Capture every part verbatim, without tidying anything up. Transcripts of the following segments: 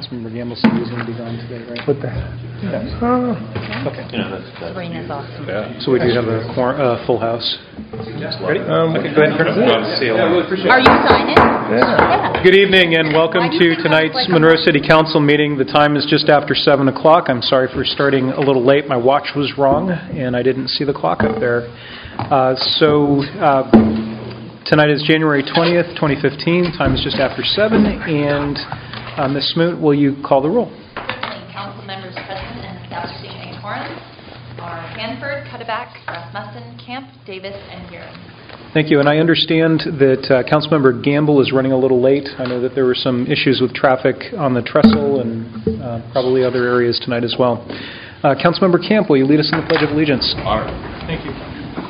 Councilmember Gamble said he was going to be gone today, right? What the? Yeah. Oh. Okay. Yeah, that's, that's Sabrina's awesome. Yeah. So we do have a quor- uh, full house. Ready? Um, Okay, go ahead and turn it on. See you. Are you signing? Yeah. Good evening and welcome Why do to you think tonight's that's like Monroe a- City Council meeting. The time is just after seven o'clock. I'm sorry for starting a little late. My watch was wrong and I didn't see the clock up there. Uh, so uh, tonight is January twentieth, twenty fifteen. Time is just after seven. And uh, Miz Smoot, will you call the roll? Council members present and establishing a quorum are Hanford, Cuddeback, Rasmussen, Camp, Davis, and Huron. Thank you. And I understand that uh, Councilmember Gamble is running a little late. I know that there were some issues with traffic on the trestle and uh, probably other areas tonight as well. Uh, Councilmember Camp, will you lead us in the Pledge of Allegiance? All right. Thank you.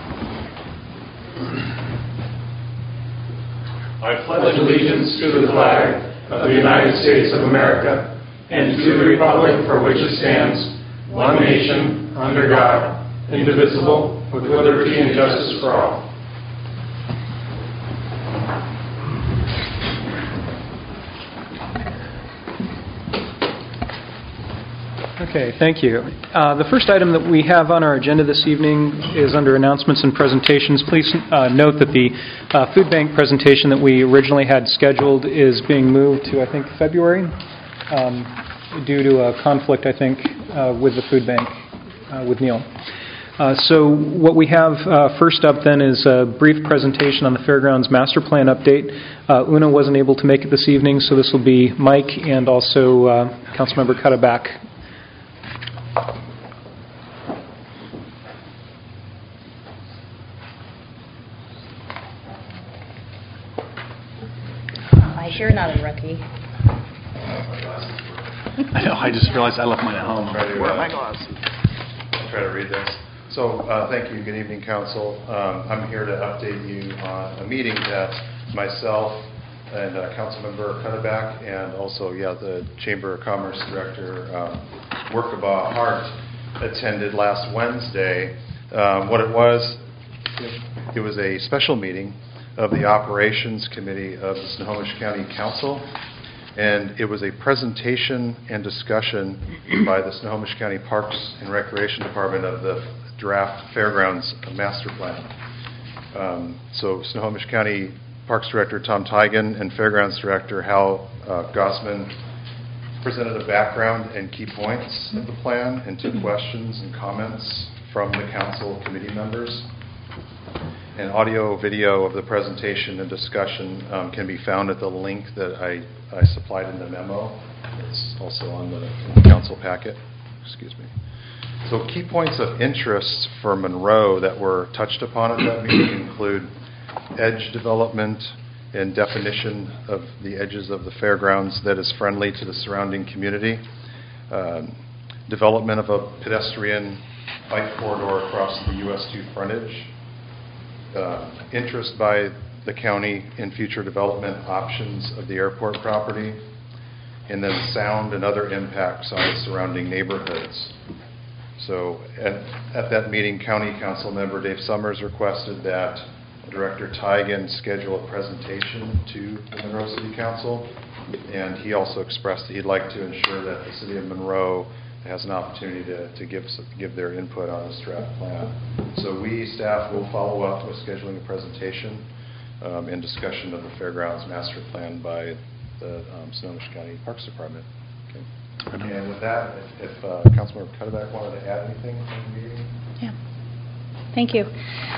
I pledge allegiance to the flag of the United States of America and to the republic for which it stands, one nation, under God, indivisible, with liberty and justice for all. Okay, thank you. Uh, the first item that we have on our agenda this evening is under announcements and presentations. Please uh, note that the uh, food bank presentation that we originally had scheduled is being moved to, I think, February, um, due to a conflict, I think, uh, with the food bank, uh, with Neil. Uh, so what we have uh, first up then is a brief presentation on the Fairgrounds Master Plan update. Uh, Una wasn't able to make it this evening, so this will be Mike and also uh, Councilmember Cuddeback. I sure not a rookie. I know. I just realized I left mine at home. Where are my glasses? I'll try to read this. So, uh, thank you. Good evening, Council. Um, I'm here to update you on a meeting that myself and uh, Councilmember Cuddeback and also, yeah, the Chamber of Commerce Director, um, Workaba Hart, attended last Wednesday. Um, what it was, it was a special meeting of the Operations Committee of the Snohomish County Council, and it was a presentation and discussion by the Snohomish County Parks and Recreation Department of the draft Fairgrounds Master Plan. Um, so Snohomish County Parks Director Tom Tigan and Fairgrounds Director Hal uh, Gossman presented a background and key points of the plan and took questions and comments from the council committee members. An audio video of the presentation and discussion um, can be found at the link that I, I supplied in the memo. It's also on the, in the council packet. Excuse me. So key points of interest for Monroe that were touched upon at that meeting include edge development and definition of the edges of the fairgrounds that is friendly to the surrounding community, um, development of a pedestrian bike corridor across the U S two frontage, Uh, interest by the county in future development options of the airport property, and then sound and other impacts on the surrounding neighborhoods. So at, at that meeting, County Council member Dave Summers requested that Director Tigan schedule a presentation to the Monroe City Council, and he also expressed that he'd like to ensure that the City of Monroe has an opportunity to, to give give their input on this draft plan. So we, staff, will follow up with scheduling a presentation um, and discussion of the Fairgrounds Master Plan by the um, Snohomish County Parks Department. Okay. And with that, if, if uh, Councilmember Cuddeback wanted to add anything from the meeting. Yeah. Thank you.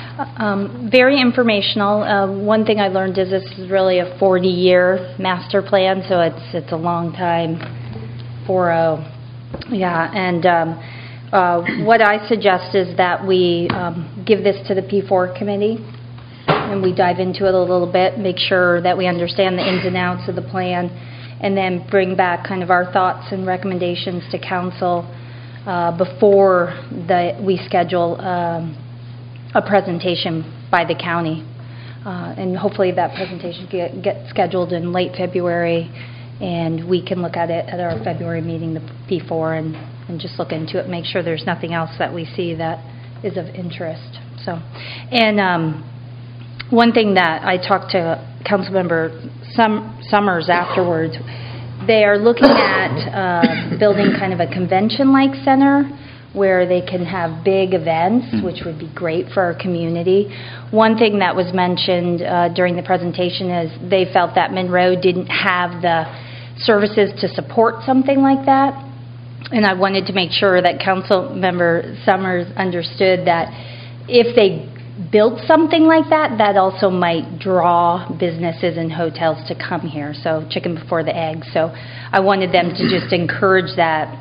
Um, very informational. Uh, one thing I learned is this is really a forty-year master plan, so it's it's a long time for a Yeah, and um, uh, what I suggest is that we um, give this to the P four committee and we dive into it a little bit, make sure that we understand the ins and outs of the plan, and then bring back kind of our thoughts and recommendations to council uh, before the, we schedule um, a presentation by the county. Uh, and hopefully that presentation get, get scheduled in late February, and we can look at it at our February meeting, the P four, and, and just look into it, make sure there's nothing else that we see that is of interest. So, and um, one thing that I talked to Councilmember Sum, Summers afterwards, They are looking at uh, building kind of a convention-like center where they can have big events, which would be great for our community. One thing that was mentioned uh, during the presentation is they felt that Monroe didn't have the services to support something like that. And I wanted to make sure that Council Member Summers understood that if they built something like that, that also might draw businesses and hotels to come here. So chicken before the egg. So I wanted them to just encourage that,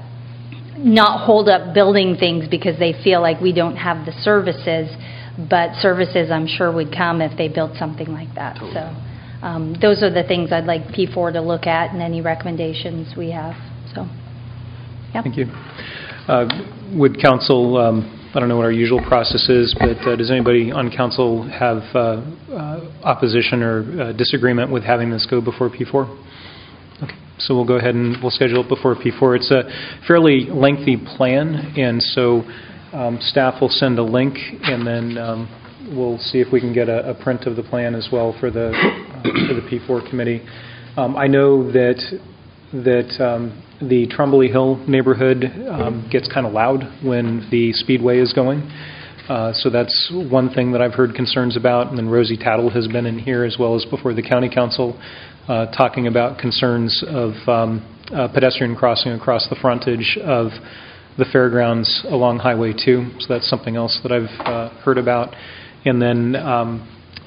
not hold up building things because they feel like we don't have the services, but services I'm sure would come if they built something like that. Totally. So um, those are the things I'd like P four to look at and any recommendations we have. So, yeah. Thank you. Uh, would council, um, I don't know what our usual process is, but uh, does anybody on council have uh, uh, opposition or uh, disagreement with having this go before P four? Okay. So we'll go ahead and we'll schedule it before P four. It's a fairly lengthy plan, and so um, staff will send a link, and then um, we'll see if we can get a, a print of the plan as well for the uh, for the P four committee. Um, I know that that um, the Trumbull Hill neighborhood um, gets kind of loud when the speedway is going. Uh, so that's one thing that I've heard concerns about. And then Rosie Tattle has been in here as well as before the county council uh, talking about concerns of um, uh, pedestrian crossing across the frontage of the fairgrounds along Highway two. So that's something else that I've uh, heard about. And then um,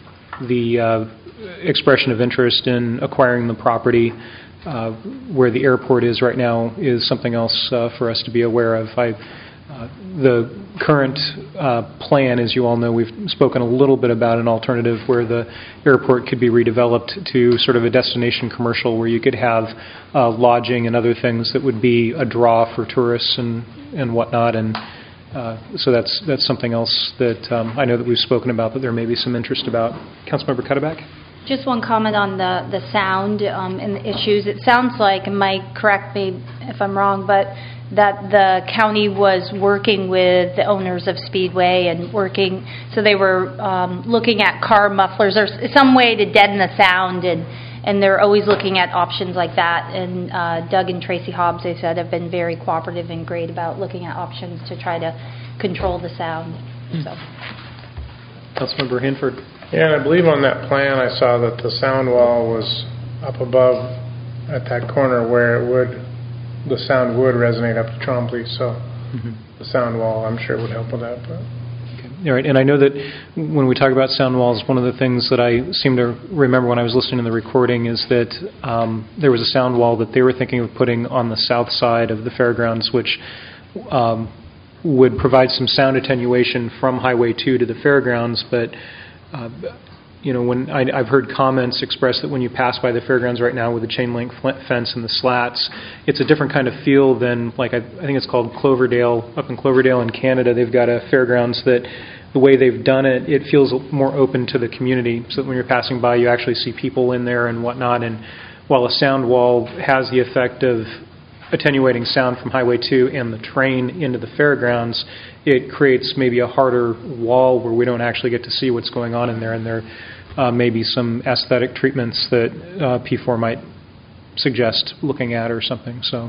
the uh, expression of interest in acquiring the property uh, where the airport is right now is something else uh, for us to be aware of. I Uh, the current uh, plan, as you all know, we've spoken a little bit about an alternative where the airport could be redeveloped to sort of a destination commercial where you could have uh, lodging and other things that would be a draw for tourists and, and whatnot. And uh, so that's that's something else that um, I know that we've spoken about, that there may be some interest about. Councilmember Cuddeback? Just one comment on the, the sound um, and the issues. It sounds like, and Mike, correct me if I'm wrong, but that the county was working with the owners of Speedway and working, so they were um, looking at car mufflers or some way to deaden the sound, and, and they're always looking at options like that. And uh, Doug and Tracy Hobbs, they said, have been very cooperative and great about looking at options to try to control the sound. Mm. So. Councilmember Hanford. Yeah, and I believe on that plan I saw that the sound wall was up above at that corner where it would, the sound would resonate up to Trombley, so mm-hmm. the sound wall I'm sure would help with that. But. Okay. All right, and I know that when we talk about sound walls, one of the things that I seem to remember when I was listening to the recording is that um, there was a sound wall that they were thinking of putting on the south side of the fairgrounds, which um, would provide some sound attenuation from Highway two to the fairgrounds, but Uh, you know, when I, I've heard comments expressed that when you pass by the fairgrounds right now with the chain link fence and the slats, it's a different kind of feel than, like, I, I think it's called Cloverdale, up in Cloverdale in Canada. They've got a fairgrounds that the way they've done it, it feels more open to the community, so that when you're passing by, you actually see people in there and whatnot. And while a sound wall has the effect of attenuating sound from Highway two and the train into the fairgrounds, it creates maybe a harder wall where we don't actually get to see what's going on in there, and there uh, may be some aesthetic treatments that uh, P four might suggest looking at or something. So,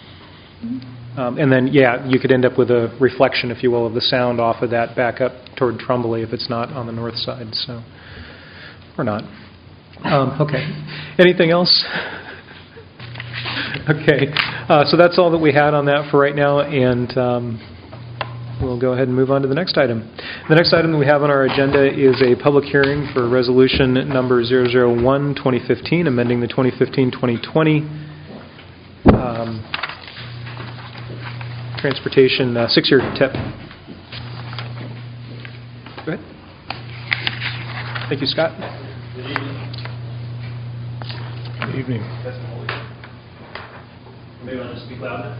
um, and then, yeah, you could end up with a reflection, if you will, of the sound off of that back up toward Trumbull if it's not on the north side, so, or not. Um, okay. Anything else? Okay, uh, so that's all that we had on that for right now, and um, we'll go ahead and move on to the next item. The next item that we have on our agenda is a public hearing for resolution number zero zero one, twenty fifteen, amending the twenty fifteen twenty twenty um, transportation uh, six-year T I P. Go ahead. Thank you, Scott. Good evening. Good evening. Maybe I want to speak louder.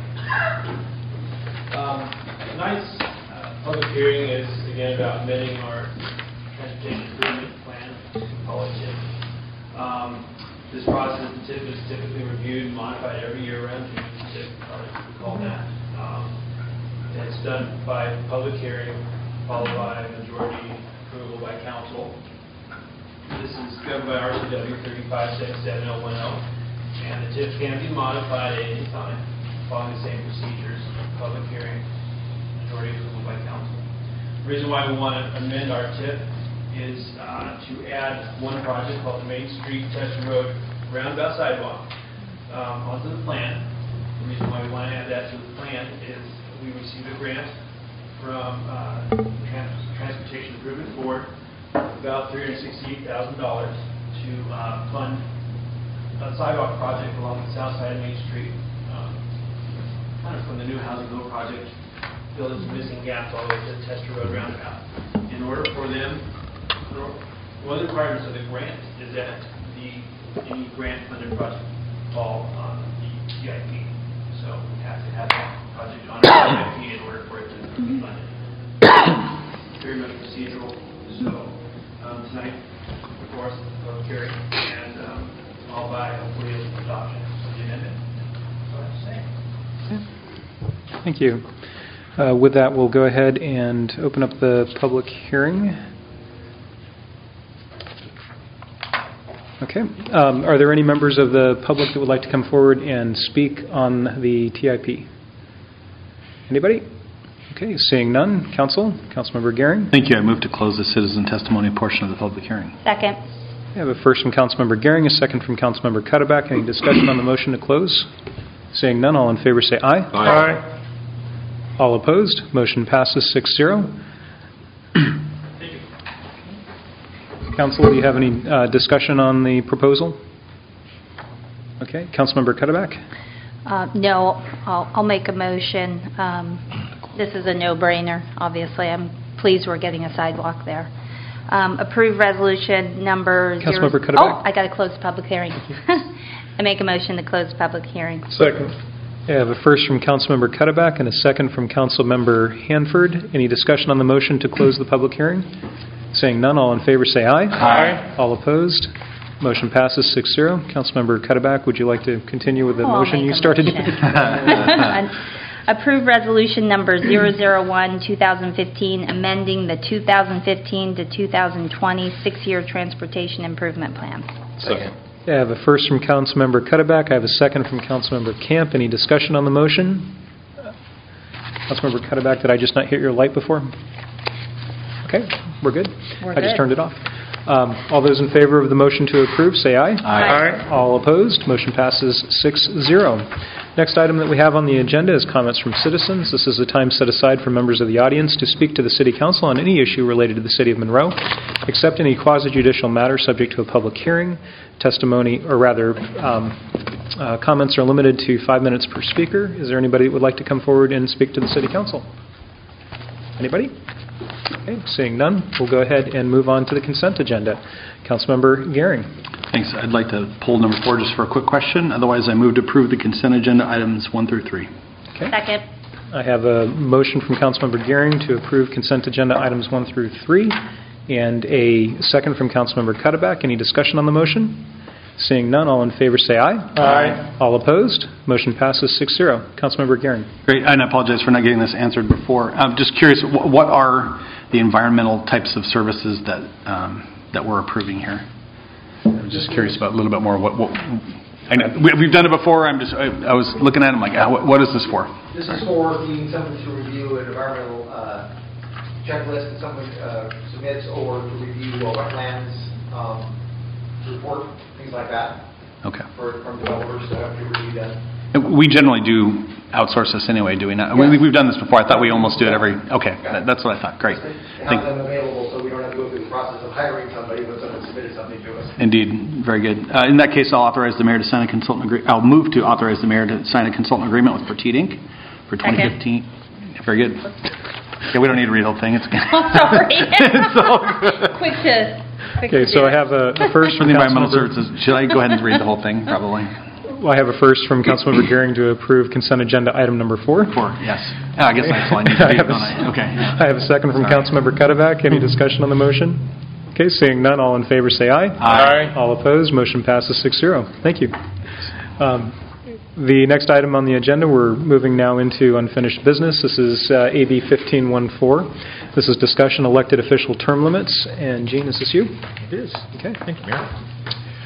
Um, tonight's uh, public hearing is again about amending our transportation improvement plan, call it T I P. Um, this process, the T I P is typically reviewed and modified every year around June. T I P project, we call that. Um, and it's done by public hearing, followed by majority approval by council. This is governed by R C W thirty-five seventy-seven oh one oh. And the TIF can be modified at any time, following the same procedures, public hearing, majority approval by council. The reason why we want to amend our TIF is uh, to add one project called the Main Street Test Road Roundabout Sidewalk um, onto the plan. The reason why we want to add that to the plan is we received a grant from uh, Trans- Transportation Improvement Board, about three hundred sixty-eight thousand dollars to uh, fund a sidewalk project along the south side of Main Street, um, kind of from the new housing bill project, filling some missing gaps all the way to the Tester Road roundabout. In order for them, one of the requirements of the grant is that the any grant-funded project fall on the T I P. So we have to have that project on our T I P in order for it to be funded. Very much procedural. So um, tonight, of course, public hearing and um, all by hopefully adoption of the amendment. That's what I'm saying. Thank you. Uh, With that, we'll go ahead and open up the public hearing. Okay. Um, Are there any members of the public that would like to come forward and speak on the T I P? Anybody? Okay, seeing none. Council, Councilmember Gehring. Thank you. I move to close the citizen testimony portion of the public hearing. Second. We have a first from Councilmember Gehring, a second from Councilmember Cuddeback. Any discussion on the motion to close? Seeing none, all in favor say aye. Aye. All opposed? Motion passes six zero. Council, do you have any uh, discussion on the proposal? Okay, Councilmember Cuddeback. Uh, No, I'll, I'll make a motion. Um, This is a no-brainer, obviously. I'm pleased we're getting a sidewalk there. Um, Approve resolution number... zero- Councilmember Cuddeback. Oh, I got to close the public hearing. I make a motion to close the public hearing. Second. I have a first from Councilmember Cuddeback and a second from Councilmember Hanford. Any discussion on the motion to close the public hearing? Seeing none, all in favor say aye. Aye. All opposed? Motion passes six zero. Councilmember Cuddeback, would you like to continue with the Oh, I'll motion make you a started? motion. Approve resolution number zero zero one, two thousand fifteen, amending the two thousand fifteen to two thousand twenty six-year transportation improvement plan. Second. I have a first from Councilmember Cuddeback. I have a second from Councilmember Camp. Any discussion on the motion? Councilmember Cuddeback, did I just not hit your light before? Okay, we're good. We're I just good. turned it off. Um, all those in favor of the motion to approve, say aye. Aye. All opposed, motion passes six zero. Next item that we have on the agenda is comments from citizens. This is a time set aside for members of the audience to speak to the City Council on any issue related to the City of Monroe, except any quasi-judicial matter subject to a public hearing. Testimony, or rather, um, uh, comments are limited to five minutes per speaker. Is there anybody that would like to come forward and speak to the City Council? Anybody? Okay, seeing none, we'll go ahead and move on to the consent agenda. Councilmember Gehring. Thanks. I'd like to pull number four just for a quick question. Otherwise, I move to approve the consent agenda items one through three. Okay. Second. I have a motion from Councilmember Gehring to approve consent agenda items one through three, and a second from Councilmember Cuddeback. Any discussion on the motion? Seeing none, all in favor say aye. Aye. All opposed? Motion passes six zero. Councilmember Gehring. Great. And I apologize for not getting this answered before. I'm just curious, wh- what are the environmental types of services that um, that we're approving here? I'm just curious about a little bit more. What, what I know we, we've done it before. I'm just I, I was looking at it. I'm like, ah, what, what is this for? This is for needing someone to review an environmental uh, checklist that someone uh, submits, or to review a wetlands um, report, things like that, Okay. for, from developers that have to review that. And we generally do outsource this anyway, do we not? Yeah. We, we've done this before. I thought we almost do it every. Okay, that, that's what I thought. Great. Have Thank, them available so we don't have to go through the process of hiring somebody when someone submitted something to us. Indeed, very good. Uh, in that case, I'll authorize the mayor to sign a consultant agree. I'll move to authorize the mayor to sign a consultant agreement with Petite Incorporated for twenty fifteen. Very good. Okay, we don't need to read the whole thing. It's good. Oh, sorry. It's all good. Quick to... Quick Okay, to so do. I have a, a first For from the environmental Councilmember- services, should I go ahead and read the whole thing? Probably. Well, I have a first from Councilmember Gehring to approve consent agenda item number four. Four, yes. Oh, I guess that's all I need to I do, have a don't s- I? Okay. I have a second from Sorry. Councilmember Cuddeback. Any discussion on the motion? Okay, seeing none, all in favor say aye. Aye. All opposed, motion passes six zero. Thank you. Um, The next item on the agenda, we're moving now into unfinished business. This is uh, A B fifteen fourteen. This is discussion elected official term limits. And Gene, is this you? It is. Okay, thank you. Mayor.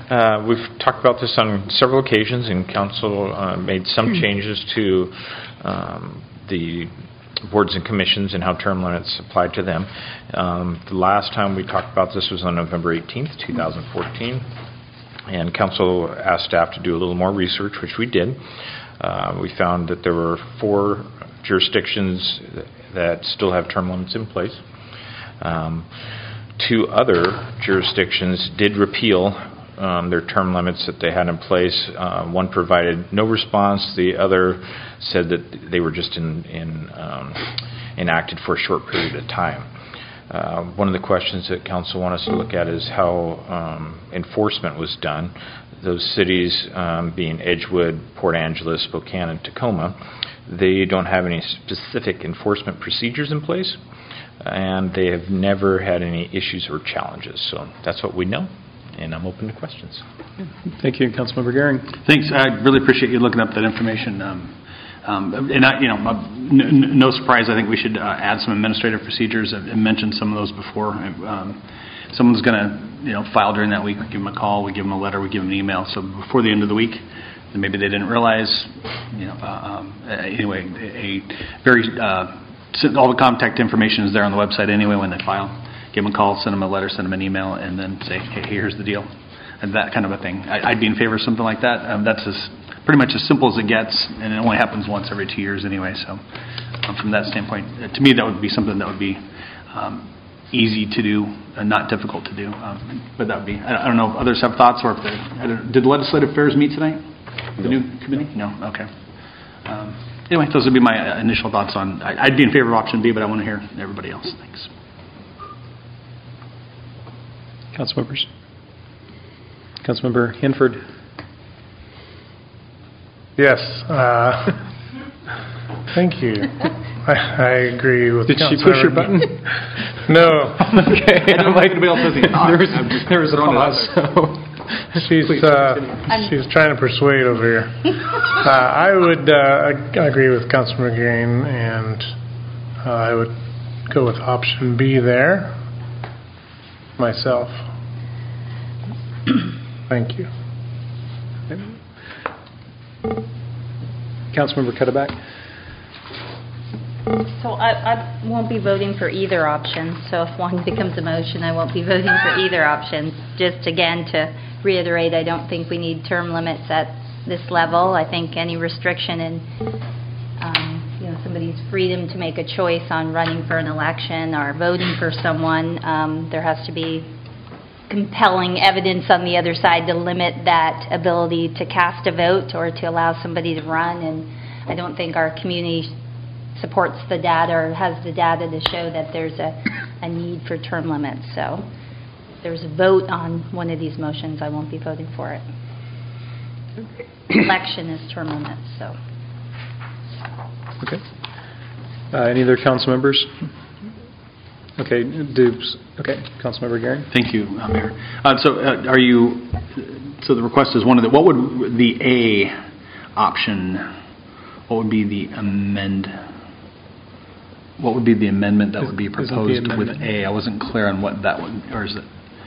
Uh, We've talked about this on several occasions, and council uh, made some changes to um, the boards and commissions and how term limits apply to them. Um, The last time we talked about this was on November eighteenth, two thousand fourteen, and council asked staff to do a little more research, which we did. Uh, We found that there were four jurisdictions that still have term limits in place. Um, Two other jurisdictions did repeal um, their term limits that they had in place. Uh, one provided no response. The other said that they were just in, in, um, enacted for a short period of time. Uh, one of the questions that council want us to look at is how um, enforcement was done. Those cities um, being Edgewood, Port Angeles, Spokane, and Tacoma, they don't have any specific enforcement procedures in place, and they have never had any issues or challenges. So that's what we know, and I'm open to questions. Thank you, Councilmember Gehring. Thanks. I really appreciate you looking up that information. Um, um, and I, you know, n- no surprise. I think we should uh, add some administrative procedures. I've mentioned some of those before. Um, someone's going to, you know, file during that week. We give them a call. We give them a letter. We give them an email. So before the end of the week, and maybe they didn't realize. You know, uh, um, anyway, a, a very uh, all the contact information is there on the website anyway when they file. Give them a call, send them a letter, send them an email, and then say, hey, here's the deal. And that kind of a thing. I, I'd be in favor of something like that. Um, that's as, pretty much as simple as it gets, and it only happens once every two years anyway. So um, from that standpoint, uh, to me, that would be something that would be um, easy to do and not difficult to do. Um, but that would be, I, I don't know if others have thoughts, or if they, I don't, did Legislative Affairs meet tonight? The new committee? No? Okay. Um, Anyway, those would be my uh, initial thoughts on, I, I'd be in favor of option B, but I want to hear everybody else. Thanks. Council members. Councilmember Hanford. Yes. Uh, thank you. I, I agree with Did she push your button? No. Okay. I don't like anybody else says he thought. There was, I'm just there was a throwing it out pause, there. so... She's uh, she's trying to persuade over here. uh, I would uh, agree with Councilman Green, and uh, I would go with option B there myself. Thank you. Councilmember Cuddeback. So I, I won't be voting for either option. So if one becomes a motion, I won't be voting for either option. Just again to reiterate, I don't think we need term limits at this level. I think any restriction in um, you know, somebody's freedom to make a choice on running for an election or voting for someone, um, there has to be compelling evidence on the other side to limit that ability to cast a vote or to allow somebody to run. And I don't think our community supports the data or has the data to show that there's a, a need for term limits. So if there's a vote on one of these motions, I won't be voting for it. Election is term limits, so. Okay. Uh, any other council members? Okay, Dubes. Okay, Councilmember Gehring. Thank you, uh, Mayor. Uh, so uh, are you, so the request is one of the, what would the A option, what would be the amend, what would be the amendment that would be Isn't the proposed with amendment- A? I wasn't clear on what that would, or is it,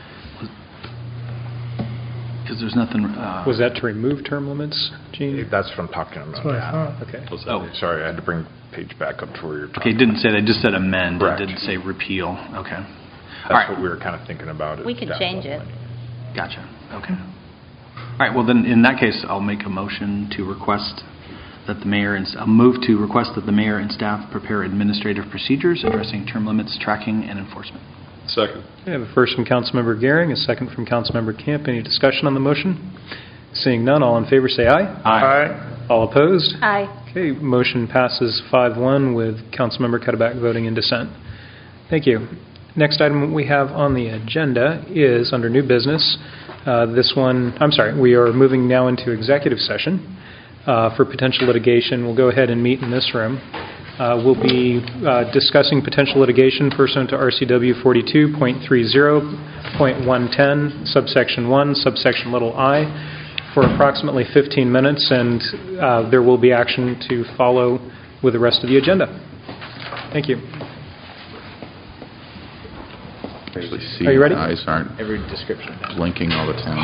because there's nothing. Uh, Was that to remove term limits, Gene? That's what I'm talking about. That's what I thought. Okay. Oh. Sorry, I had to bring the page back up to where you're talking. Okay, it didn't say that, it just said amend. Correct. It didn't say repeal. Okay. That's All right. what we were kind of thinking about. at We can that change it. moment. Gotcha. Okay. All right, well then, in that case, I'll make a motion to request that the mayor and, I'll move to request that the mayor and staff prepare administrative procedures addressing term limits, tracking, and enforcement. Second. I have a first from Councilmember Gehring, a second from Councilmember Camp. Any discussion on the motion? Seeing none, all in favor say aye. Aye. All opposed? Aye. Okay, motion passes five one with Councilmember Cuddeback voting in dissent. Thank you. Next item we have on the agenda is under new business. Uh, this one, I'm sorry, we are moving now into executive session uh, for potential litigation. We'll go ahead and meet in this room. Uh, we'll be uh, discussing potential litigation pursuant to R C W forty-two point thirty point one ten, subsection one, subsection little I, for approximately fifteen minutes, and uh, there will be action to follow with the rest of the agenda. Thank you. Actually see Are you ready? my eyes aren't Every description. blinking all the time.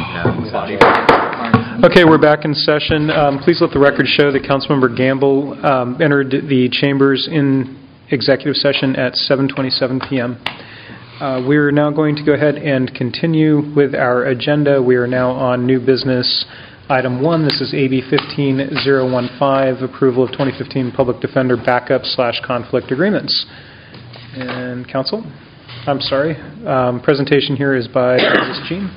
Okay, we're back in session. Um, Please let the record show that Councilmember Gamble um, entered the chambers in executive session at seven twenty-seven p.m. Uh, We're now going to go ahead and continue with our agenda. We are now on new business. Item one, this is A B fifteen oh fifteen, approval of twenty fifteen Public Defender backup slash conflict agreements. And council, I'm sorry, um, presentation here is by is this Gene.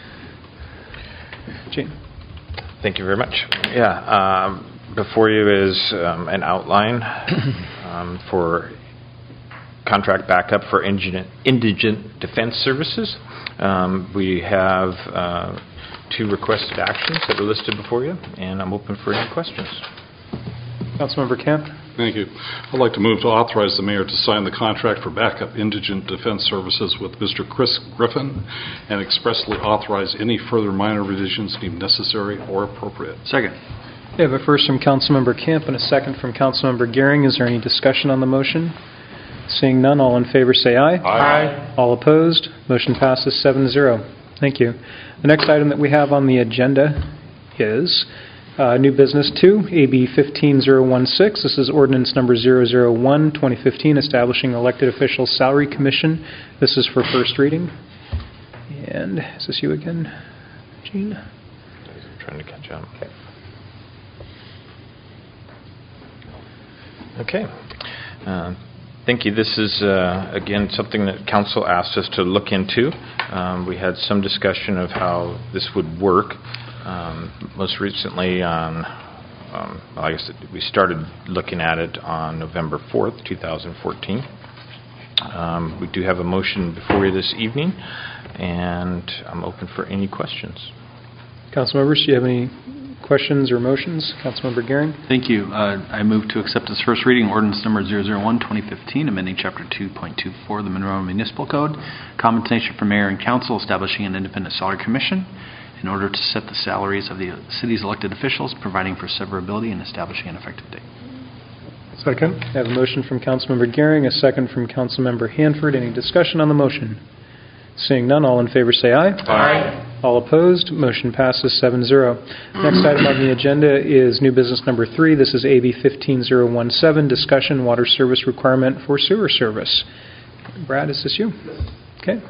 Gene. Thank you very much. Yeah, um, before you is um, an outline um, for contract backup for indigent, indigent defense services. Um, we have uh, two requested actions that are listed before you, and I'm open for any questions. Councilmember Camp. Thank you. I'd like to move to authorize the mayor to sign the contract for backup indigent defense services with Mister Chris Griffin and expressly authorize any further minor revisions deemed necessary or appropriate. Second. We have a first from Councilmember Camp and a second from Councilmember Gehring. Is there any discussion on the motion? Seeing none, all in favor say aye. Aye. All opposed? Motion passes seven zero. Thank you. The next item that we have on the agenda is uh, new business two, A B fifteen oh sixteen. This is ordinance number zero zero one, twenty fifteen, establishing elected officials salary commission. This is for first reading. And is this you again, Gene? I'm trying to catch up. Okay. Uh, Thank you. This is, uh, again, something that council asked us to look into. Um, we had some discussion of how this would work. Um, most recently on, um, well, I guess we started looking at it on November fourth, two thousand fourteen. Um, we do have a motion before you this evening, and I'm open for any questions. Council members, do you have any questions or motions? Councilmember Gehring. Thank you. Uh, I move to accept as first reading ordinance number zero zero one, twenty fifteen, amending Chapter two point two four of the Monroe Municipal Code, compensation for mayor and council, establishing an independent salary commission in order to set the salaries of the city's elected officials, providing for severability, and establishing an effective date. Second. I have a motion from Councilmember Gehring, a second from Councilmember Hanford. Any discussion on the motion? Seeing none, all in favor say aye. Aye. All opposed, motion passes seven zero. Next item on the agenda is new business number three. This is A B fifteen oh seventeen, discussion water service requirement for sewer service. Brad, is this you? Okay.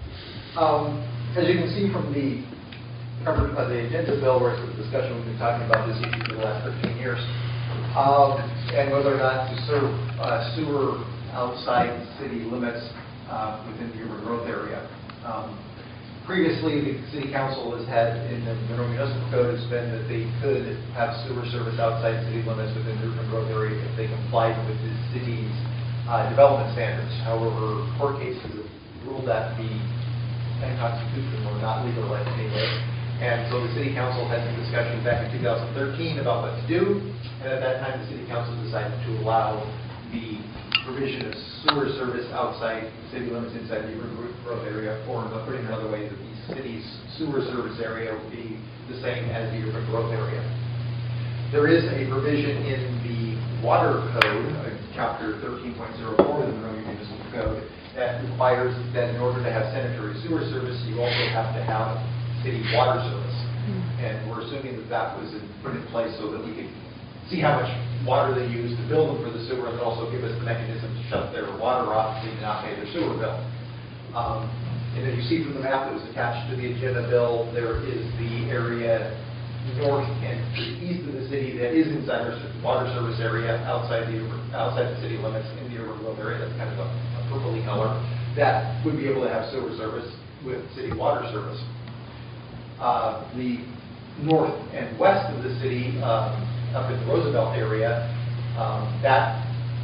Um, As you can see from the cover, uh, the agenda bill, where it's the discussion we've been talking about this issue for the last fifteen years, um, and whether or not to serve uh, sewer outside city limits uh, within the urban growth area. Um, Previously, the city council has had, in the Monroe Municipal Code, has been that they could have sewer service outside city limits within the urban growth area if they complied with the city's uh, development standards. However, court cases have ruled that to be unconstitutional or not legal in any way. And so the city council had some discussion back in two thousand thirteen about what to do, and at that time the city council decided to allow the provision of sewer service outside city limits inside the urban growth area, or putting it another way, that the city's sewer service area would be the same as the urban growth area. There is a provision in the water code, uh, chapter thirteen point oh four of the Monroe Municipal Code, that requires that in order to have sanitary sewer service, you also have to have city water service. Mm-hmm. And we're assuming that that was put in place so that we could see how much water they use to bill them for the sewer, and also give us the mechanism to shut their water off so they do not pay their sewer bill. Um, and as you see from the map that was attached to the agenda bill, there is the area north and to the east of the city that is inside our water service area, outside the outside the city limits in the urban growth area. That's kind of a, a purpley color. That would be able to have sewer service with city water service. Uh, the north and west of the city, um, up in the Roosevelt area, um, that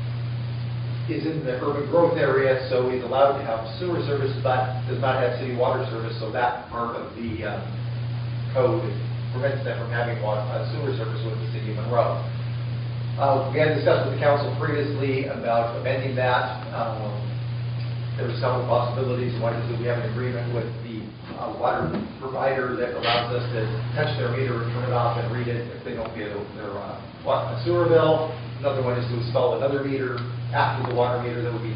is in the urban growth area, so he's allowed to have sewer service, but does not have city water service, so that part of the uh, code prevents them from having water, uh, sewer service with the city of Monroe. Uh, we had discussed with the council previously about amending that. Um, there were several possibilities. One is that we have an agreement with the uh, water provider that allows us to touch their meter and turn it off and read it if they don't pay their, their uh, sewer bill. Another one is to install another meter after the water meter that would be the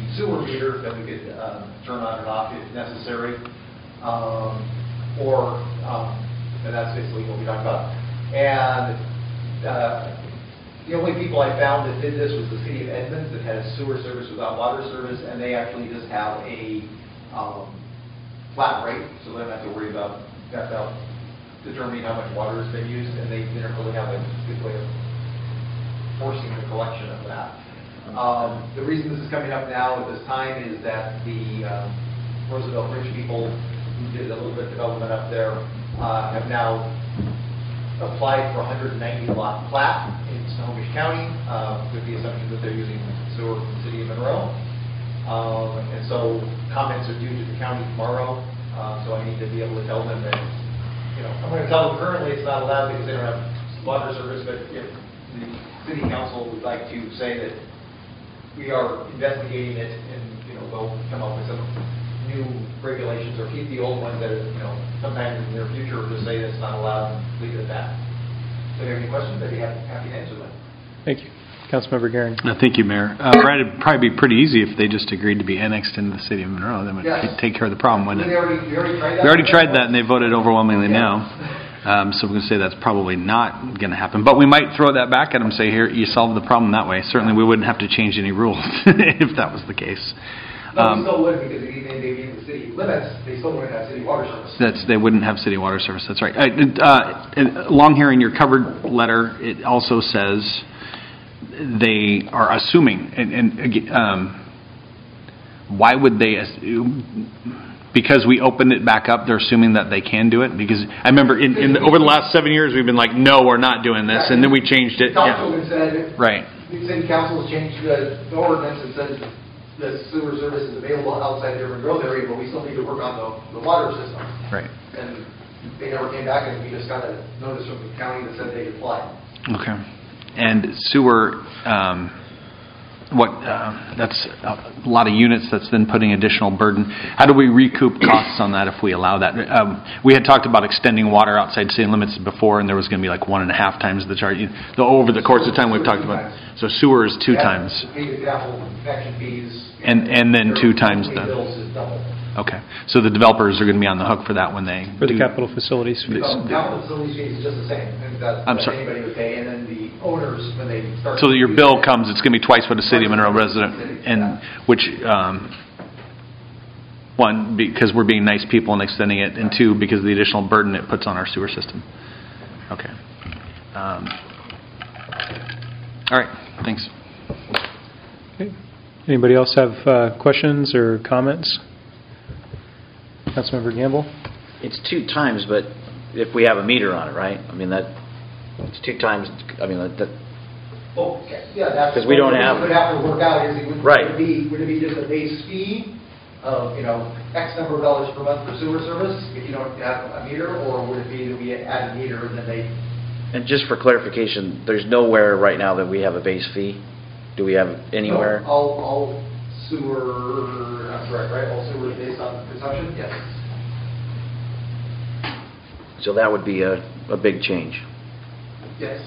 sewer meter that we could uh, turn on and off if necessary. Um, or, um, and that's basically what we talked about. And uh, the only people I found that did this was the city of Edmonds that has sewer service without water service, and they actually just have a um, flat rate, so they don't have to worry about, about determining how much water has been used, and they, they don't really have a good way of forcing the collection of that. Um, the reason this is coming up now at this time is that the um, Roosevelt Ridge people who did a little bit of development up there uh, have now applied for a one hundred ninety lot plat in Snohomish County uh, with the assumption that they're using sewer from the city of Monroe. Um, and so comments are due to the county tomorrow, uh, so I need to be able to tell them that, you know, I'm going to tell them currently it's not allowed because they don't have water service, but if the city council would like to say that we are investigating it and, you know, they'll come up with some new regulations or keep the old ones that, are, you know, sometime in the near future or just say that's not allowed and leave it at that. So if you have any questions, I'd be happy, happy to answer them. Thank you. Councilmember Gehring. Uh, Thank you, Mayor. Uh, Brad, it'd probably be pretty easy if they just agreed to be annexed into the city of Monroe. That would Yes. take care of the problem, wouldn't We it? already, we already tried that. We already tried that, and they voted overwhelmingly Yeah. now. Um, so we're going to say that's probably not going to happen. But we might throw that back at them and say, here, you solve the problem that way. Certainly we wouldn't have to change any rules if that was the case. No, we Um, still would because even if they gave the city limits, they still wouldn't have city water service. That's, they wouldn't have city water service, that's right. Uh, uh, along here in your covered letter, it also says they are assuming, and, and again, um, why would they assume? Because we opened it back up, they're assuming that they can do it? Because I remember in, in the, over the last seven years, we've been like, no, we're not doing this, and then we changed it. Council Yeah. said, Right. the city council has changed the the ordinance and said the sewer service is available outside the urban growth area, but we still need to work on the, the water system. Right. And they never came back, and we just got a notice from the county that said they applied. Okay. And sewer, um, what, uh, that's a lot of units that's then putting additional burden. How do we recoup costs on that if we allow that? Um, we had talked about extending water outside city limits before, and there was going to be like one and a half times the charge. You- the- Over the course of time, we've talked about, so sewer is two Yeah, times. The example, connection fees. And- and then two times the the- bills is double. Okay. So the developers are going to be on the hook for that when they For the do- capital facilities fees. So capital facilities fees is just the same, and that's I'm what sorry. anybody would pay, and then the owners, when they start. So that your to bill use it- comes, it's going to be twice what a city of Monroe resident, and which, um, one, because we're being nice people and extending it, and two, because of the additional burden it puts on our sewer system. Okay. Um, all right, thanks. Okay. Anybody else have uh, questions or comments? Councilmember Gamble? It's two times, but if we have a meter on it, right? I mean, that, it's two times, I mean, that, Well, okay, yeah, that's. 'Cause we don't what have- Would have to work out, is it would. Right. Would it be, would it be just a base fee of, you know, X number of dollars per month for sewer service, if you don't have a meter, or would it be that we add a meter and then they, and just for clarification, there's nowhere right now that we have a base fee? Do we have anywhere? No, all, all sewer, that's correct, right, all sewer is based on consumption? Yes. So that would be a, a big change. Yes.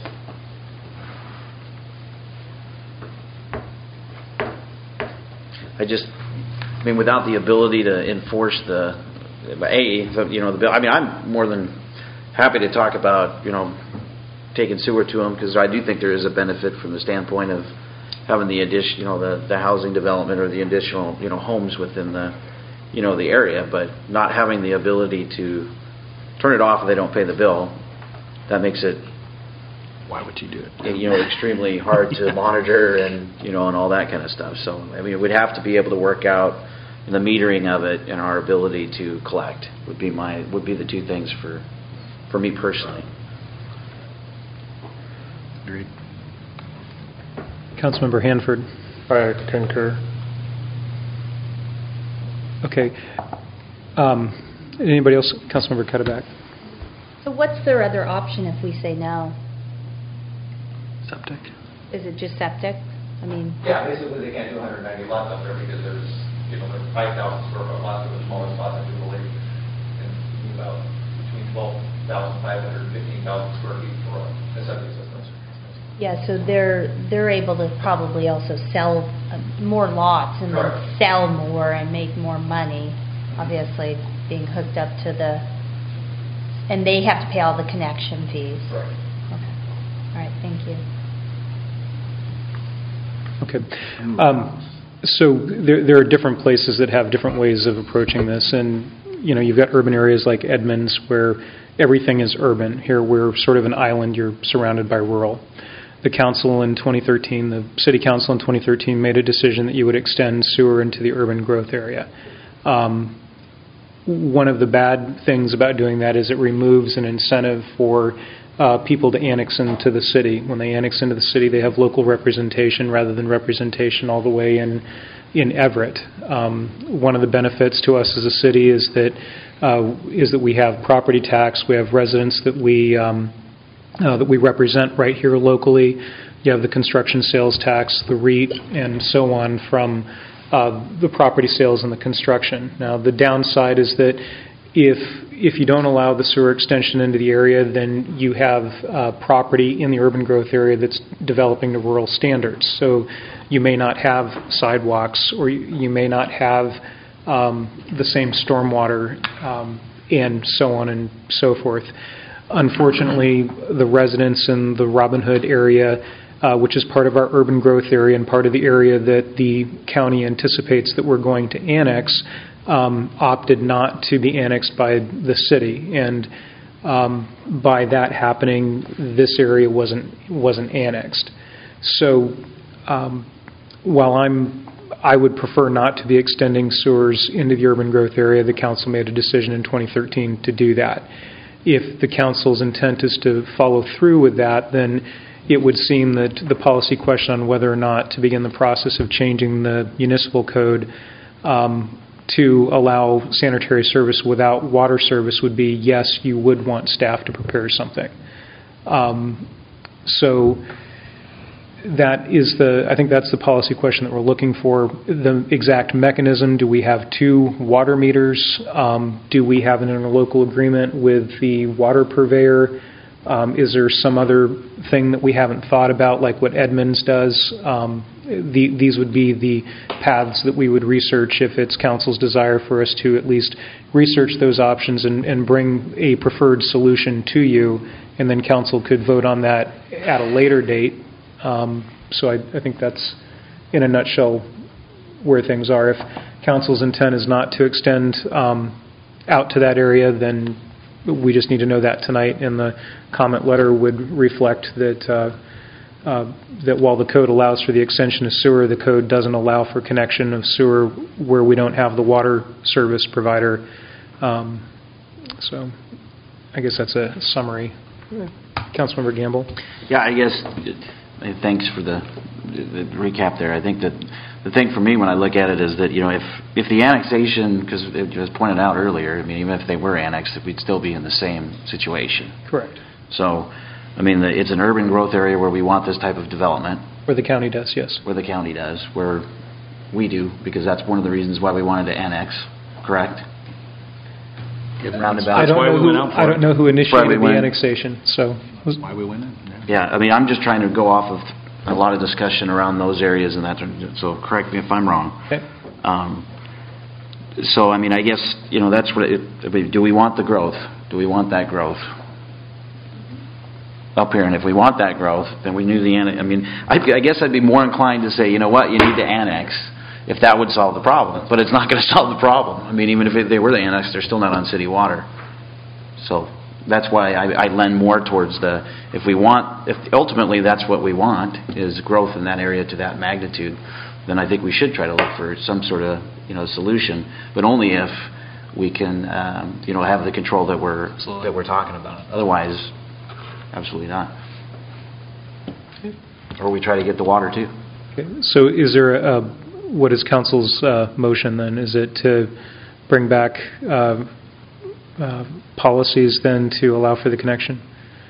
I just, I mean, without the ability to enforce the, A, the- you know, the bill, I mean, I'm more than happy to talk about, you know, taking sewer to them, because I do think there is a benefit from the standpoint of having the addition, you know, the, the housing development or the additional, you know, homes within the, you know, the area, but not having the ability to turn it off if they don't pay the bill, that makes it, Why would you do it? you know, extremely hard to monitor and, you know, and all that kind of stuff. So, I mean, we'd have to be able to work out the metering of it and our ability to collect would be my, would be the two things for, for me personally. Agreed. Councilmember Hanford? I concur. Okay. Um, Anybody else? Councilmember Cutterback? So what's their other option if we say no? Septic. Is it just septic? I mean, Yeah, basically, they can't do one hundred ninety lots up there because there's, you know, there's five thousand square foot lots of the smallest lots in the lake, and about between twelve thousand five hundred and fifteen thousand square feet for a septic system. yeah, so they're, they're able to probably also sell uh, more lots and Correct. then sell more and make more money, obviously being hooked up to the, and they have to pay all the connection fees. Right. Okay. All right, thank you. Okay. Um, So there there are different places that have different ways of approaching this, and, you know, you've got urban areas like Edmonds where everything is urban. Here we're sort of an island, you're surrounded by rural. The council in twenty thirteen, the city council in twenty thirteen made a decision that you would extend sewer into the urban growth area. Um, one of the bad things about doing that is it removes an incentive for Uh, people to annex into the city. When they annex into the city, they have local representation rather than representation all the way in in Everett. Um, one of the benefits to us as a city is that uh, is that we have property tax, we have residents that we um, uh, that we represent right here locally. You have the construction sales tax, the REIT, and so on from uh, the property sales and the construction. Now, the downside is that if if you don't allow the sewer extension into the area, then you have uh, property in the urban growth area that's developing to rural standards. So you may not have sidewalks, or you, you may not have um, the same stormwater, um, and so on and so forth. Unfortunately, the residents in the Robin Hood area, uh, which is part of our urban growth area and part of the area that the county anticipates that we're going to annex, Um, opted not to be annexed by the city, and um, by that happening, this area wasn't wasn't annexed. So, um, while I'm, I would prefer not to be extending sewers into the urban growth area. The council made a decision in twenty thirteen to do that. If the council's intent is to follow through with that, then it would seem that the policy question on whether or not to begin the process of changing the municipal code Um, to allow sanitary service without water service would be, yes, you would want staff to prepare something. Um, so that is the, I think that's the policy question that we're looking for. The exact mechanism, do we have two water meters? Um, do we have an interlocal agreement with the water purveyor? Um, is there some other thing that we haven't thought about, like what Edmonds does? Um, the, these would be the paths that we would research if it's council's desire for us to at least research those options and, and bring a preferred solution to you, and then council could vote on that at a later date. Um, so I, I think that's, in a nutshell, where things are. If council's intent is not to extend um, out to that area, then we just need to know that tonight, and the comment letter would reflect that uh, uh, that while the code allows for the extension of sewer, the code doesn't allow for connection of sewer where we don't have the water service provider. Um, so I guess that's a summary. Councilmember Gamble? Yeah, I guess, uh, thanks for the, the recap there. I think that the thing for me when I look at it is that, you know, if, if the annexation, because it was pointed out earlier, I mean, even if they were annexed, we'd still be in the same situation. Correct. So, I mean, the, it's an urban growth area where we want this type of development. Where the county does, yes. Where the county does, where we do, because that's one of the reasons why we wanted to annex, correct? Roundabout. I don't, know who, I don't know who initiated the went. annexation, so. Why we win it? Yeah, I mean, I'm just trying to go off of a lot of discussion around those areas and that, so correct me if I'm wrong. Okay. Um, so, I mean, I guess, you know, that's what it, I mean, do we want the growth? Do we want that growth up here? And if we want that growth, then we knew the, annex. I mean, I, I guess I'd be more inclined to say, you know what, you need to annex, if that would solve the problem. But it's not going to solve the problem. I mean, even if it, they were to annex, they're still not on city water. So that's why I, I lend more towards the, if we want, if ultimately that's what we want, is growth in that area to that magnitude, then I think we should try to look for some sort of, you know, solution, but only if we can, um, you know, have the control that we're, absolutely, that we're talking about. Otherwise, absolutely not. Or we try to get the water too. Okay. So is there a, what is council's uh, motion then? Is it to bring back uh, uh, policies then to allow for the connection?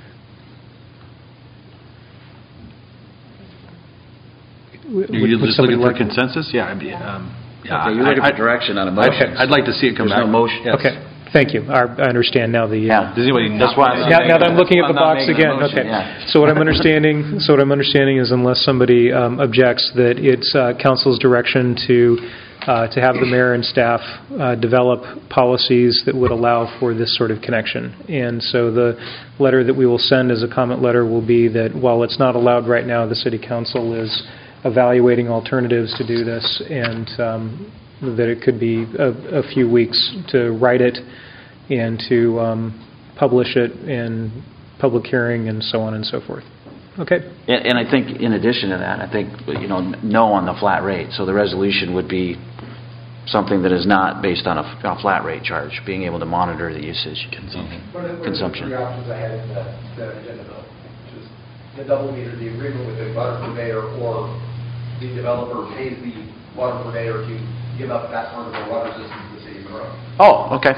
Are you Would just looking for like consensus? Yeah. I'd be, um, yeah Okay, you're looking I, for direction on a motion. I'd, I'd like to see it come There's back. no motion. Yes. Okay. Thank you. I I understand now the... uh, Yeah. Does anybody That's why I'm Now now that I'm looking at the I'm not box making a again, motion, okay. yeah. So what I'm understanding, so what I'm understanding is unless somebody um, objects, that it's uh, council's direction to uh, to have the mayor and staff uh, develop policies that would allow for this sort of connection. And so the letter that we will send as a comment letter will be that while it's not allowed right now, the city council is evaluating alternatives to do this, and um, that it could be a, a few weeks to write it and to um, publish it in public hearing and so on and so forth. Okay? And and I think in addition to that, I think, you know, no on the flat rate. So the resolution would be something that is not based on a f- a flat rate charge, being able to monitor the usage consumption. What are- what are the consumption. three options I had in the, the agenda bill? Which is the double meter, the agreement with the water purveyor, or the developer pays the water purveyor to give up that part of the water system to the city of Monroe. Oh, okay.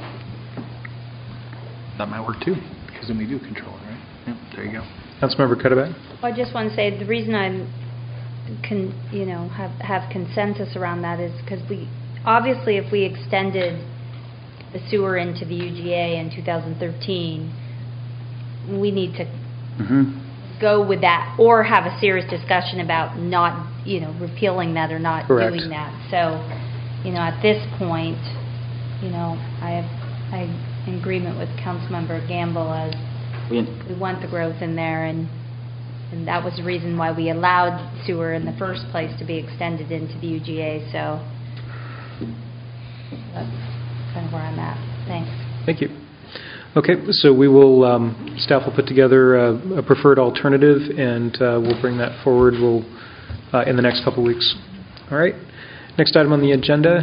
That might work too, because then we do control it, right? Yep, there you go. Councilmember Cuddeback? I just want to say, the reason I'm, con, you know, have, have consensus around that is because we, obviously if we extended the sewer into the U G A in two thousand thirteen, we need to Mm-hmm. go with that, or have a serious discussion about not, you know, repealing that or not Correct. doing that. So, you know, at this point, you know, I have, I'm in agreement with Councilmember Gamble as We, we want the growth in there, and and that was the reason why we allowed sewer in the first place to be extended into the U G A. So that's kind of where I'm at. Thanks. Thank you. Okay, so we will, um, staff will put together a, a preferred alternative, and uh, we'll bring that forward we'll, uh, in the next couple weeks. All right. Next item on the agenda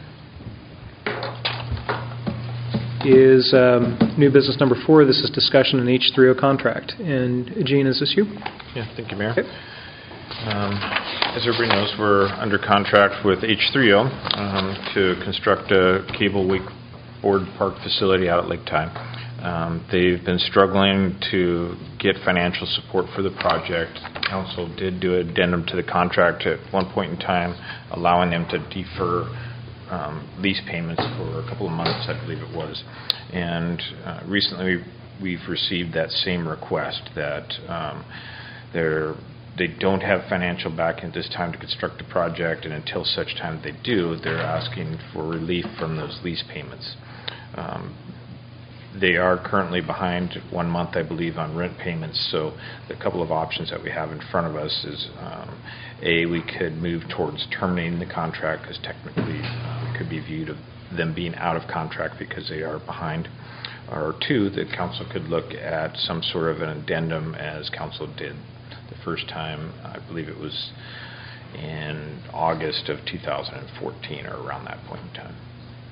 is um, new business number four. This is discussion on H three O contract. And Gene, is this you? Yeah, thank you, Mayor. Okay. Um, As everybody knows, we're under contract with H three O um, to construct a cable wakeboard park facility out at Lake Tide. Um, They've been struggling to get financial support for the project. Council did do an addendum to the contract at one point in time, allowing them to defer um, lease payments for a couple of months, I believe it was. And uh, recently we've received that same request that um, they're They don't have financial backing at this time to construct the project, and until such time they do, they're asking for relief from those lease payments. Um, they are currently behind one month, I believe, on rent payments, so the couple of options that we have in front of us is, um, A, we could move towards terminating the contract, because technically uh, it could be viewed of them being out of contract because they are behind. Or two, the council could look at some sort of an addendum, as council did the first time. I believe it was in August of two thousand fourteen, or around that point in time.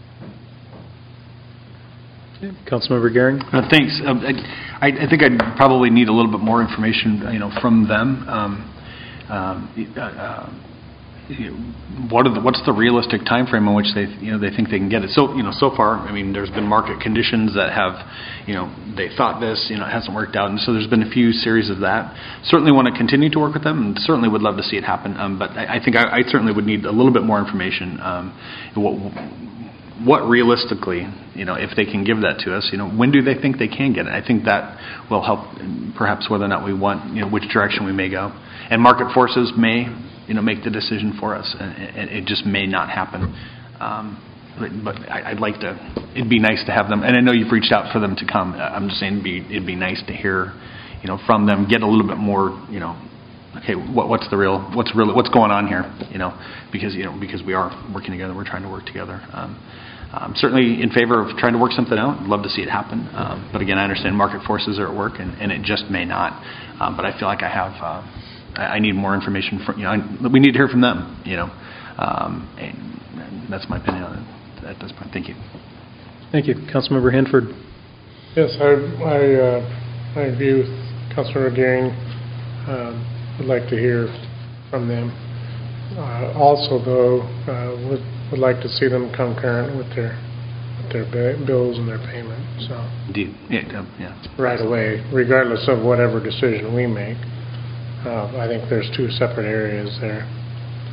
Councilmember Gehring? Uh, Thanks. Um, I I think I'd probably need a little bit more information, you know, from them. Um, um, uh, uh, What are the, what's the realistic time frame in which they, you know, they think they can get it? So, you know, so far, I mean, there's been market conditions that have, you know, they thought this, you know, it hasn't worked out, and so there's been a few series of that. Certainly want to continue to work with them, and certainly would love to see it happen. Um, but I, I think I, I certainly would need a little bit more information. Um, what, what realistically, you know, if they can give that to us, you know, when do they think they can get it? I think that will help, perhaps, whether or not we want, you know, which direction we may go. And market forces may, you know, make the decision for us, and, and it just may not happen. Um, but but I, I'd like to. It'd be nice to have them, and I know you've reached out for them to come. I'm just saying, it'd be it'd be nice to hear, you know, from them, get a little bit more, you know, okay, what, what's the real, what's really, what's going on here, you know, because you know because we are working together, we're trying to work together. Um, I'm certainly in favor of trying to work something out. I'd love to see it happen, um, but again, I understand market forces are at work, and, and it just may not. Um, but I feel like I have. Uh, I need more information from, you know, I, we need to hear from them, you know. Um, and, and that's my opinion on it at this point. Thank you. Thank you. Councilmember Hanford? Yes, I I, uh, I agree with Councilmember Gehring. Um, would like to hear from them. Uh, also, though, uh, would would like to see them come current with their with their ba- bills and their payments. So Indeed. Yeah, yeah. right away, regardless of whatever decision we make. Uh, I think there's two separate areas there.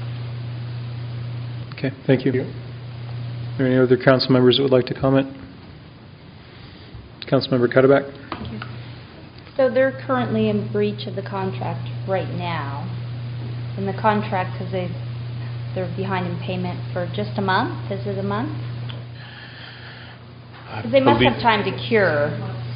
Okay, thank you. Are there any other council members that would like to comment? Councilmember Cuddeback? So they're currently in breach of the contract right now. And the contract, because they, they're behind in payment for just a month? Is it a month? 'Cause they must have time to cure.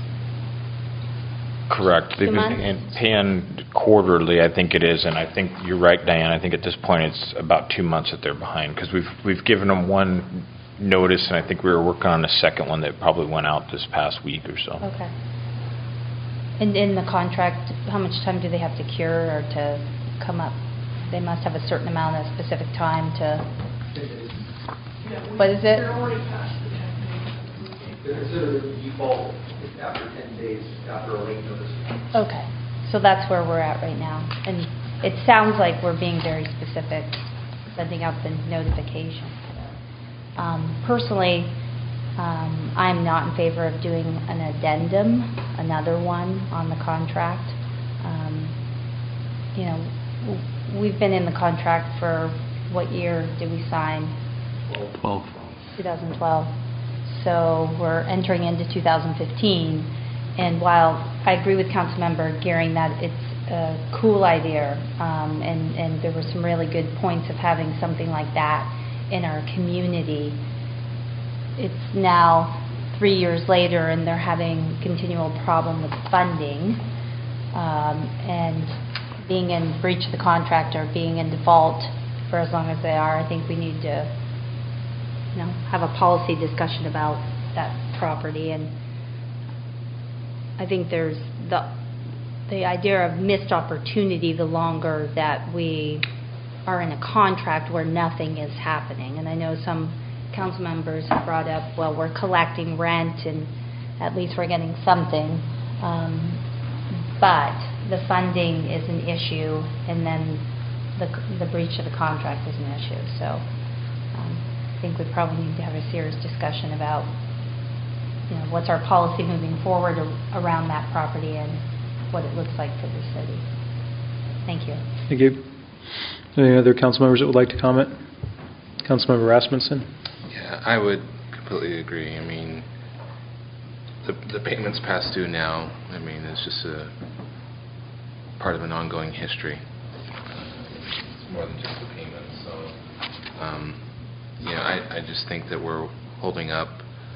Correct. They've Two been months? in- paying quarterly, I think it is, and I think you're right, Diane. I think at this point it's about two months that they're behind, because we've we've given them one notice, and I think we were working on a second one that probably went out this past week or so. Okay. And in the contract, how much time do they have to cure or to come up? They must have a certain amount of specific time to, what is it? They're considered a default after ten days after a late notice. Okay, so that's where we're at right now. And it sounds like we're being very specific, sending out the notification. Um, Personally, um, I'm not in favor of doing an addendum, another one on the contract. Um, You know, w- we've been in the contract for, what year did we sign? twelve. twenty twelve. So we're entering into two thousand fifteen, and while I agree with Councilmember Gearing that it's a cool idea, um, and, and there were some really good points of having something like that in our community, it's now three years later and they're having continual problem with funding, um, and being in breach of the contract or being in default for as long as they are. I think we need to you know, have a policy discussion about that property, and I think there's the the idea of missed opportunity the longer that we are in a contract where nothing is happening. And I know some council members have brought up, well, we're collecting rent and at least we're getting something, um, but the funding is an issue, and then the the breach of the contract is an issue. So um, I think we probably need to have a serious discussion about, you know, what's our policy moving forward ar- around that property and what it looks like for the city. Thank you. Thank you. Any other council members that would like to comment? Councilmember Rasmussen? Yeah, I would completely agree. I mean, the the payments past due now, I mean, it's just a part of an ongoing history. It's more than just the payments. So, um, you know, I, I just think that we're holding up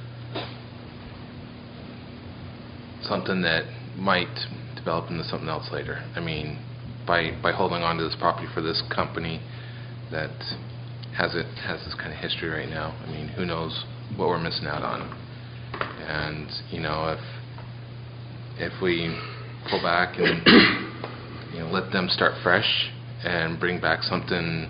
something that might develop into something else later. I mean, by by holding on to this property for this company that has it has this kind of history right now, I mean, who knows what we're missing out on. And, you know, if if we pull back and, you know, let them start fresh and bring back something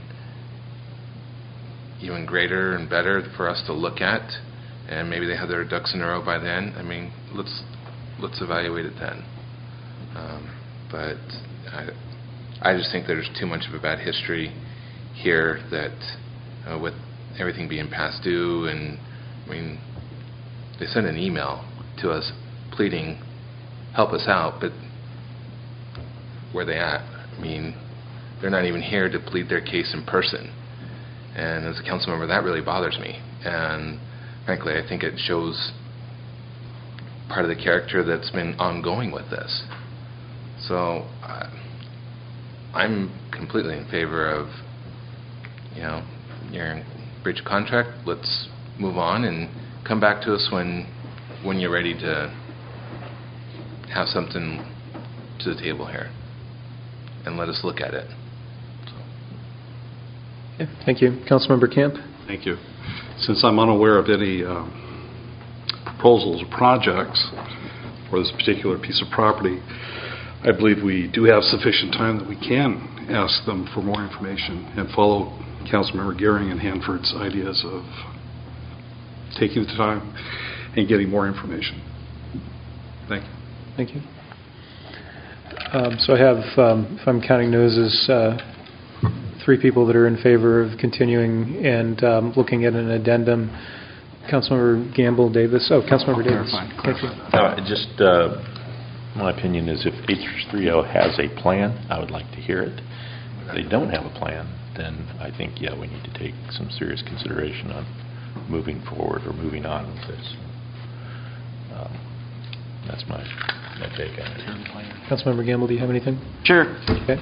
even greater and better for us to look at, and maybe they have their ducks in a row by then, I mean, let's let's evaluate it then. Um, but I, I just think there's too much of a bad history here that uh, with everything being past due, and I mean, they sent an email to us pleading, help us out, but where they at? I mean, they're not even here to plead their case in person. And as a council member, that really bothers me. And frankly, I think it shows part of the character that's been ongoing with this. So uh, I'm completely in favor of, you know, you're in breach of contract, let's move on and come back to us when when you're ready to have something to the table here, and let us look at it. Okay, thank you. Councilmember Camp? Thank you. Since I'm unaware of any um, proposals or projects for this particular piece of property, I believe we do have sufficient time that we can ask them for more information and follow Councilmember Gearing and Hanford's ideas of taking the time and getting more information. Thank you. Thank you. Um, So I have, um, if I'm counting noses, uh, three people that are in favor of continuing and um, looking at an addendum. Councilmember Gamble, Davis. Oh, Councilmember Davis. Clarify, Thank you. clarify. Uh, Just, uh, my opinion is if H three O has a plan, I would like to hear it. If they don't have a plan, then I think, yeah, we need to take some serious consideration on moving forward or moving on with this. Um, That's my, my take on it. Councilmember Gamble, do you have anything? Sure. Okay.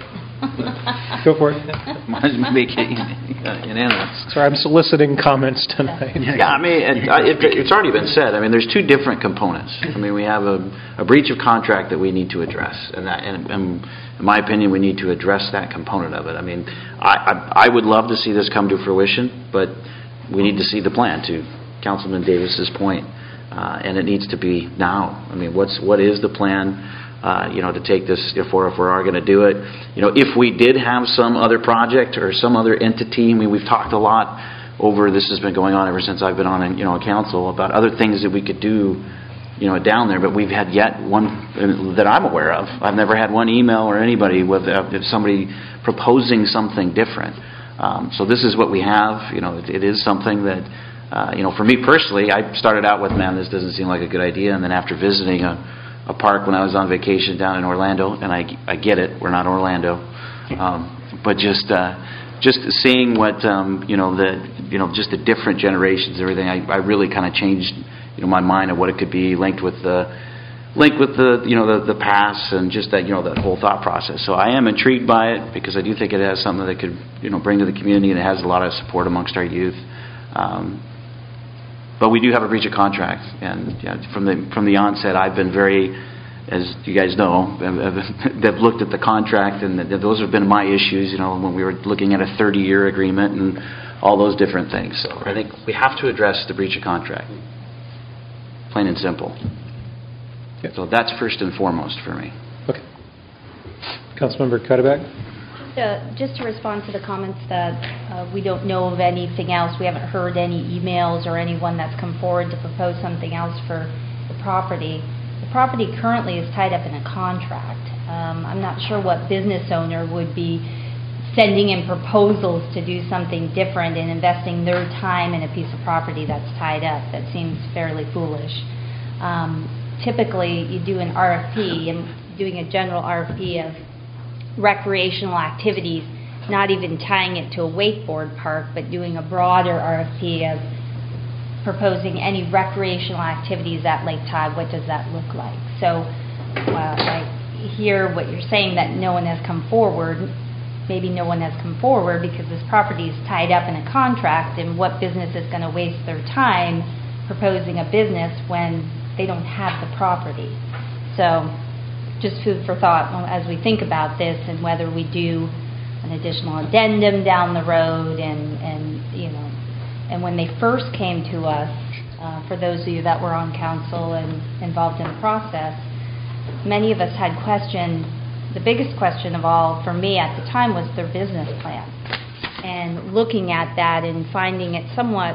Go for it. Might as well make it unanimous. Sorry, I'm soliciting comments tonight. Yeah, I mean, it, it, it's already been said. I mean, there's two different components. I mean, we have a, a breach of contract that we need to address, and, that, and, and in my opinion, we need to address that component of it. I mean, I, I, I would love to see this come to fruition, but we need to see the plan, to Councilman Davis's point, uh, and it needs to be now. I mean, what's what is the plan? Uh, you know, to take this, if we're, if we are going to do it. You know, if we did have some other project or some other entity, I mean, we've talked a lot over, this has been going on ever since I've been on, you know, a council, about other things that we could do, you know, down there, but we've had yet one that I'm aware of. I've never had one email or anybody with uh, if somebody proposing something different. Um, so this is what we have. You know, it, it is something that, uh, you know, for me personally, I started out with, man, this doesn't seem like a good idea, and then after visiting a a park when I was on vacation down in Orlando, and I, I get it, we're not Orlando, um, but just uh, just seeing what um, you know the you know just the different generations, everything, I, I really kind of changed you know my mind of what it could be linked with the linked with the you know the, the past, and just that you know that whole thought process. So I am intrigued by it, because I do think it has something that could you know bring to the community, and it has a lot of support amongst our youth. Um, But we do have a breach of contract, and yeah, from the from the onset, I've been very, as you guys know, they've looked at the contract, and those have been my issues. You know, when we were looking at a thirty-year agreement and all those different things. So I think we have to address the breach of contract, plain and simple. Yep. So that's first and foremost for me. Okay. Councilmember Cuddeback? Uh, just to respond to the comments that uh, we don't know of anything else, we haven't heard any emails or anyone that's come forward to propose something else for the property. The property currently is tied up in a contract. Um, I'm not sure what business owner would be sending in proposals to do something different and investing their time in a piece of property that's tied up. That seems fairly foolish. Um, typically, you do an R F P, and doing a general R F P of recreational activities, not even tying it to a wakeboard park, but doing a broader R F P of proposing any recreational activities at Lake Todd. What does that look like? So uh, I hear what you're saying, that no one has come forward. Maybe no one has come forward because this property is tied up in a contract, and what business is going to waste their time proposing a business when they don't have the property? So just food for thought as we think about this, and whether we do an additional addendum down the road. And, and you know, and when they first came to us, uh, for those of you that were on council and involved in the process, many of us had questioned. The biggest question of all for me at the time was their business plan, and looking at that and finding it somewhat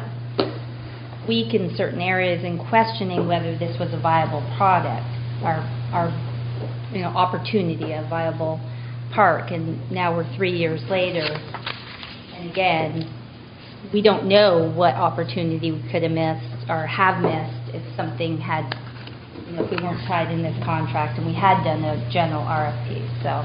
weak in certain areas, and questioning whether this was a viable product, our our you know, opportunity, a viable park. And now we're three years later, and again, we don't know what opportunity we could have missed or have missed if something had, you know, if we weren't tied in this contract and we had done a general R F P. So,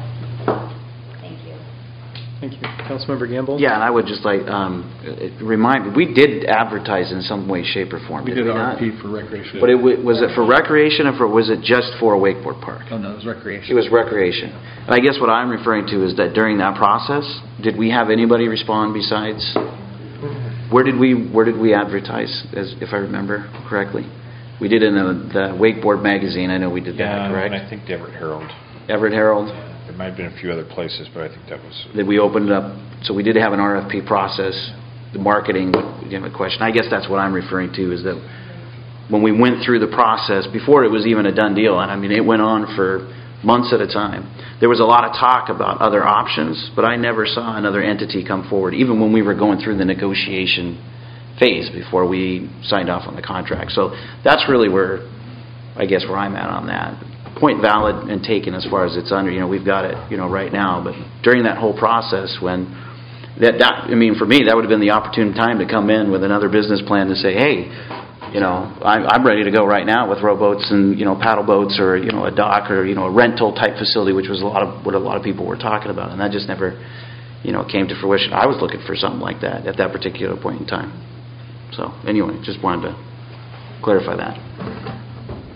thank you. Thank you. Councilmember Gamble? Yeah, and I would just like um, remind, we did advertise in some way, shape, or form. We did an R F P for recreation. But it w- was it for recreation, or for, was it just for a wakeboard park? Oh, no, it was recreation. It was recreation. And I guess what I'm referring to is that during that process, did we have anybody respond besides? Where did we Where did we advertise, as if I remember correctly? We did in the, the Wakeboard magazine. I know we did Yeah, that, correct? and I think the Everett Herald. Everett Herald. There might have been a few other places, but I think that was... That we opened it up. So we did have an R F P process. The marketing, you know, question. I guess that's what I'm referring to, is that when we went through the process, before it was even a done deal, and I mean, it went on for months at a time, there was a lot of talk about other options, but I never saw another entity come forward, even when we were going through the negotiation phase before we signed off on the contract. So that's really where, I guess, where I'm at on that. Point valid and taken as far as it's under. You know, we've got it, you know, right now. But during that whole process, when that, that I mean, for me, that would have been the opportune time to come in with another business plan to say, hey, you know, I'm, I'm ready to go right now with rowboats and, you know, paddle boats, or, you know, a dock, or, you know, a rental type facility, which was a lot of what a lot of people were talking about. And that just never, you know, came to fruition. I was looking for something like that at that particular point in time. So anyway, just wanted to clarify that.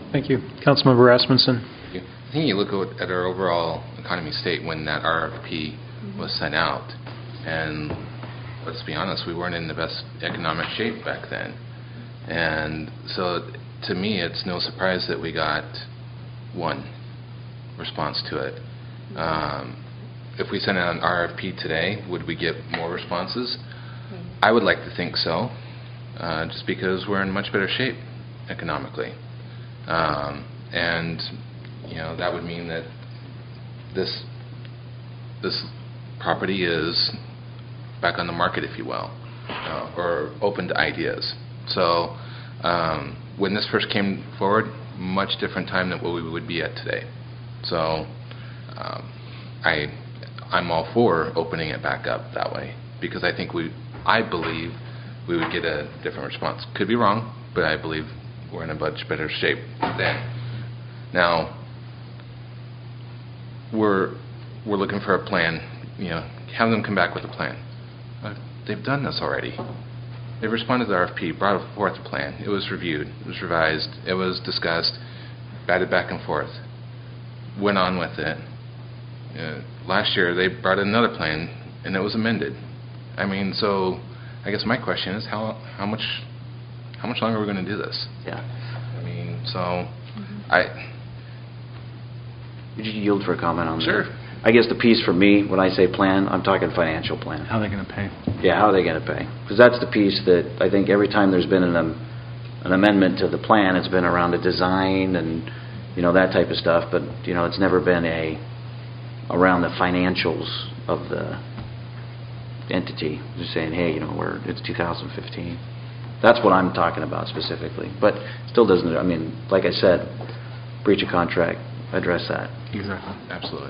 Thank you. Councilmember Rasmussen. I think you look at at our overall economy state when that R F P was sent out, and let's be honest, we weren't in the best economic shape back then. And so to me, it's no surprise that we got one response to it. Um, if we sent out an R F P today, would we get more responses? I would like to think so, uh, just because we're in much better shape economically. Um, and, you know, that would mean that this this property is back on the market, if you will, uh, or open to ideas. So um, when this first came forward, much different time than what we would be at today. So um, I, I'm all for opening it back up that way, because I think we, I believe we would get a different response. Could be wrong, but I believe we're in a much better shape then. Now, we're we're looking for a plan. You know, have them come back with a plan. Uh, they've done this already. They responded to the R F P, brought forth a plan. It was reviewed, it was revised, it was discussed, batted back and forth, went on with it. Uh, last year they brought in another plan and it was amended. I mean, so I guess my question is how how much how much longer are we going to do this? Yeah. I mean, so mm-hmm. I. Would you yield for a comment on that? Sure. I guess the piece for me, when I say plan, I'm talking financial plan. How are they going to pay? Yeah, how are they going to pay? Because that's the piece that I think every time there's been an, um, an amendment to the plan, it's been around a design and, you know, that type of stuff. But, you know, it's never been a around the financials of the entity. Just saying, hey, you know, we're it's two thousand fifteen. That's what I'm talking about specifically. But still doesn't, I mean, like I said, breach of contract, address that. Exactly. Absolutely.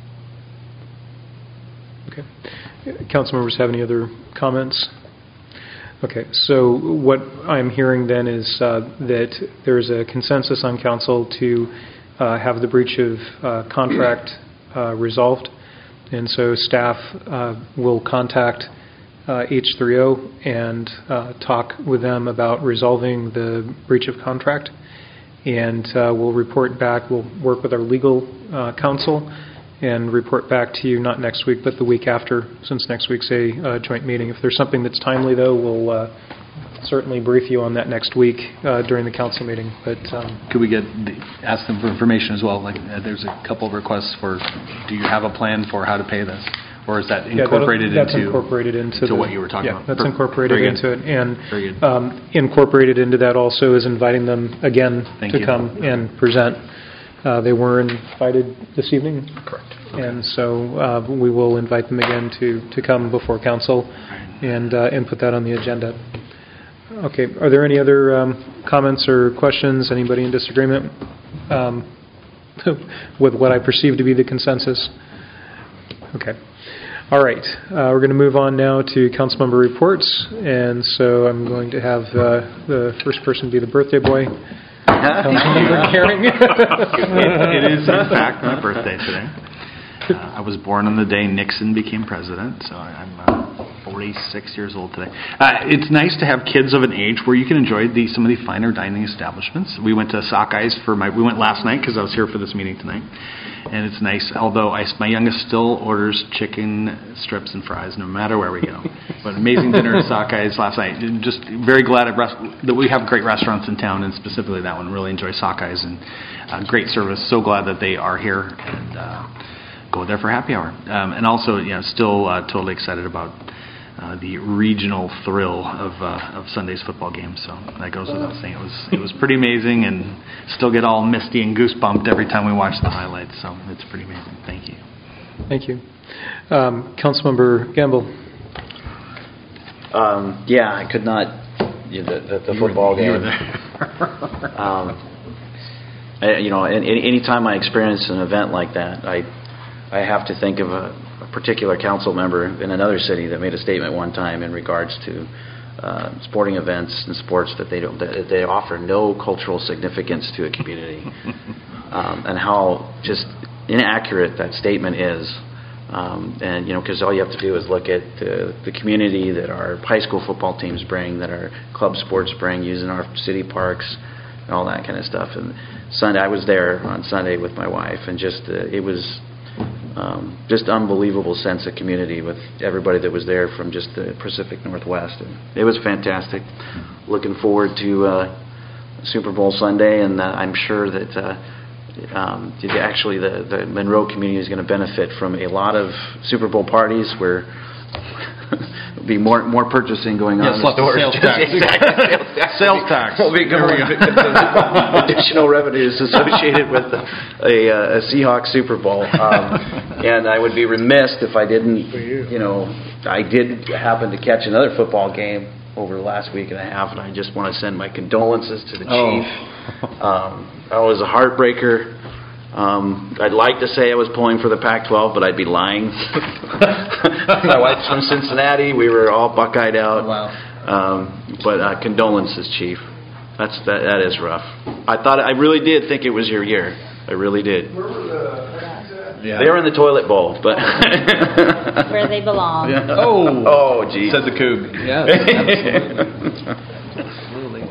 Okay. Council members have any other comments? Okay, so what I'm hearing then is uh, that there's a consensus on council to uh, have the breach of uh, contract uh, resolved, and so staff uh, will contact uh, H three O and uh, talk with them about resolving the breach of contract, and uh, we'll report back. We'll work with our legal uh, counsel and report back to you, not next week, but the week after, since next week's a uh, joint meeting. If there's something that's timely, though, we'll uh, certainly brief you on that next week uh, during the council meeting. But um, could we get the, ask them for information as well? Like, uh, there's a couple of requests for, do you have a plan for how to pay this, or is that incorporated yeah, that's into incorporated into to the, what you were talking yeah, about? That's Per- incorporated into it, and Very good. Um, incorporated into that also is inviting them again Thank to you. come and present. Uh, they were invited this evening. Correct. Okay. And so uh, we will invite them again to, to come before council and, uh, and put that on the agenda. Okay. Are there any other um, comments or questions? Anybody in disagreement um, with what I perceive to be the consensus? Okay. All right. Uh, we're going to move on now to council member reports. And so I'm going to have uh, the first person be the birthday boy. Councilmember Herring. it, it is, in fact, my birthday today. Uh, I was born on the day Nixon became president, so I'm uh, forty-six years old today. Uh, it's nice to have kids of an age where you can enjoy the, some of the finer dining establishments. We went to Sockeyes for my. We went last night because I was here for this meeting tonight, and it's nice. Although I, my youngest still orders chicken strips and fries no matter where we go. But amazing dinner at Sockeyes last night. Just very glad at rest, that we have great restaurants in town, and specifically that one. Really enjoy Sockeyes and uh, great service. So glad that they are here and. Uh, Go there for happy hour, um, and also, you know, still uh, totally excited about uh, the regional thrill of uh, of Sunday's football game. So that goes without saying. It was it was pretty amazing, and still get all misty and goosebumped every time we watch the highlights. So it's pretty amazing. Thank you. Thank you, um, Councilmember Gamble. Um, yeah, I could not. You know, the, the, the football you were, game. You were there. um, I, you know, any, any time I experience an event like that, I. I have to think of a, a particular council member in another city that made a statement one time in regards to uh, sporting events and sports that they don't that they offer no cultural significance to a community, um, and how just inaccurate that statement is. Um, and you know, because all you have to do is look at the, the community that our high school football teams bring, that our club sports bring, using our city parks, and all that kind of stuff. And Sunday, I was there on Sunday with my wife, and just uh, it was um, just unbelievable sense of community with everybody that was there from just the Pacific Northwest. And it was fantastic. Looking forward to uh, Super Bowl Sunday, and uh, I'm sure that uh, um, actually the, the Monroe community is going to benefit from a lot of Super Bowl parties where there'll be more more purchasing going on Yes, in the stores. sales tax. Exactly. Sales tax. Will be There we go. additional revenues associated with a, a, a Seahawks Super Bowl. Um, and I would be remiss if I didn't, you know, I did happen to catch another football game over the last week and a half, and I just want to send my condolences to the Oh. chief. Um, that was a heartbreaker. Um, I'd like to say I was pulling for the Pac twelve, but I'd be lying. My wife's from Cincinnati. We were all buckeyed out. Wow. Um, but uh, condolences, Chief. That's that. That is rough. I thought I really did think it was your year. I really did. Where were the, Yeah. They were in the toilet bowl, but Where they belong. Yeah. Oh. oh, geez. Said the Coug. Yes, absolutely.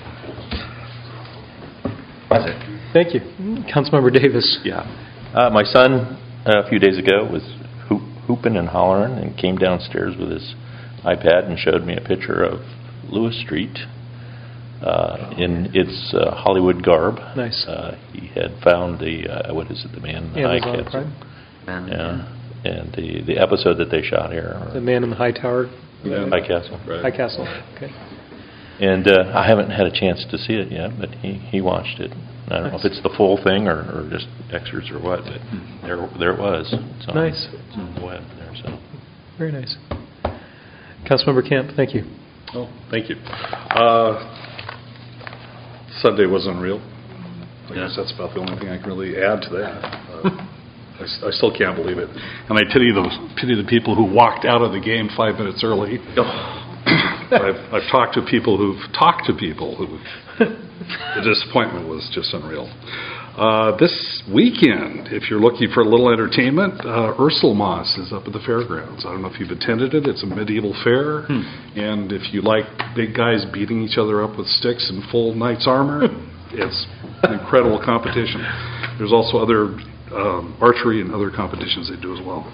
That's it. Thank you. Councilmember Davis. Yeah. Uh, my son, uh, a few days ago, was hoop, hooping and hollering and came downstairs with his iPad and showed me a picture of Lewis Street uh, in its uh, Hollywood garb. Nice. Uh, he had found the, uh, what is it, the man in the high Amazon castle. Prime. Man, Yeah. And the, the episode that they shot here. The Man in the High Tower. Yeah. High Castle. High Castle. Okay. And uh, I haven't had a chance to see it yet, but he, he watched it. I don't know if it's the full thing or, or just extras or what, but there there it was. It's on, Nice. It's on the web there, so. Very nice. Councilmember Camp, thank you. oh, thank you. Uh, Sunday was unreal. I guess that's about the only thing I can really add to that. Uh, I, s- I still can't believe it. And I pity those pity the people who walked out of the game five minutes early. I've, I've talked to people who've talked to people who the disappointment was just unreal. Uh, this weekend, if you're looking for a little entertainment, uh, Ursulmas is up at the fairgrounds. I don't know if you've attended it. It's a medieval fair, Hmm. and if you like big guys beating each other up with sticks in full knight's armor, it's an incredible competition. There's also other um, archery and other competitions they do as well.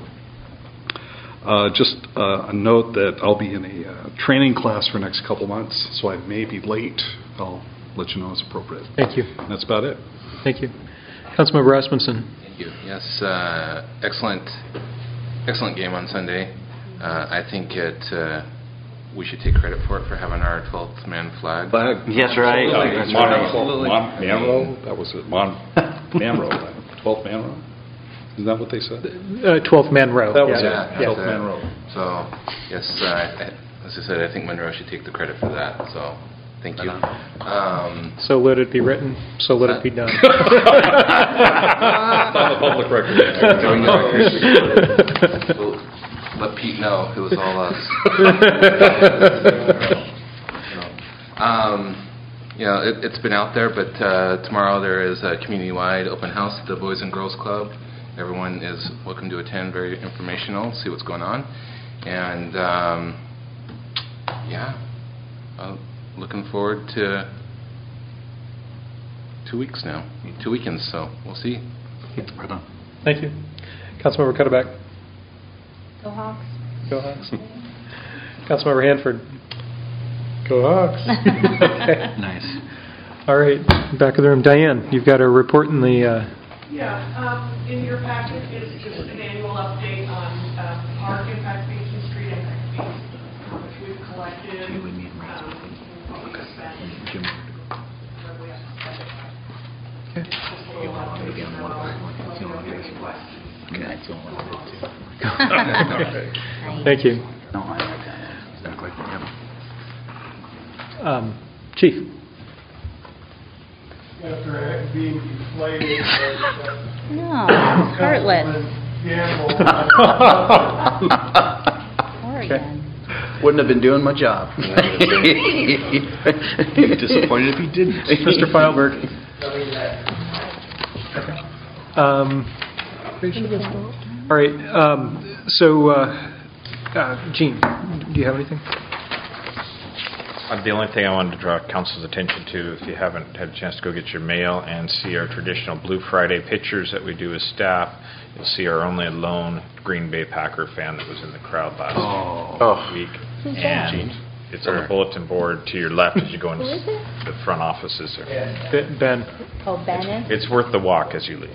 Uh, just uh, a note that I'll be in a uh, training class for the next couple months, so I may be late. I'll let you know as appropriate. Thank you. And that's about it. Thank you. Councilmember Rasmussen. Thank you. Yes, uh, excellent, excellent game on Sunday. Uh, I think it. Uh, we should take credit for it for having our twelfth man flag. Flag. Yes, right. Yeah, That's Mon- right. Mon- Manrow, that was it. Mon- Manrow, twelfth Manrow. Isn't that what they said? Uh, twelfth Man Row. That was Yeah. it. Yeah. twelfth Manrow. So, yes, uh, I- as I said, I think Monroe should take the credit for that. So, thank you. Um, So let it be written, so let it be done. It's on the public record. Going on record. We'll let Pete know it was all us. um, you know, it, it's been out there, but uh, tomorrow there is a community-wide open house at the Boys and Girls Club. Everyone is welcome to attend. Very informational. See what's going on, and um, yeah, uh, looking forward to two weeks now, two weekends. So we'll see. Right on. Thank you. Councilmember Cutterback. Go Hawks. Go Hawks. Councilmember Hanford. Go Hawks. Okay. Nice. All right, back of the room. Diane, you've got a report in the... Uh, Yeah, um, in your packet is just an annual update on uh, park impact fees and street impact fees, how much we've collected, um, what we've spent, where we have to spend it. Just a little update, and then I'll let you know if you have any questions. Thank you. No, I like that. Exactly. Yep. Um, Chief. After being deflated, No, heartless. Oregon. Wouldn't have been doing my job. Disappointed if he didn't. Mister Feilberg. Um, all right. Um, so, uh, uh, Gene, do you have anything? Uh, The only thing I wanted to draw council's attention to, if you haven't had a chance to go get your mail and see our traditional Blue Friday pictures that we do as staff, you'll see our only lone Green Bay Packer fan that was in the crowd last Oh. week. Who's And it's on the bulletin board to your left as you go into the front offices there. Ben- Ben. Oh, Bannon? It's worth the walk as you leave.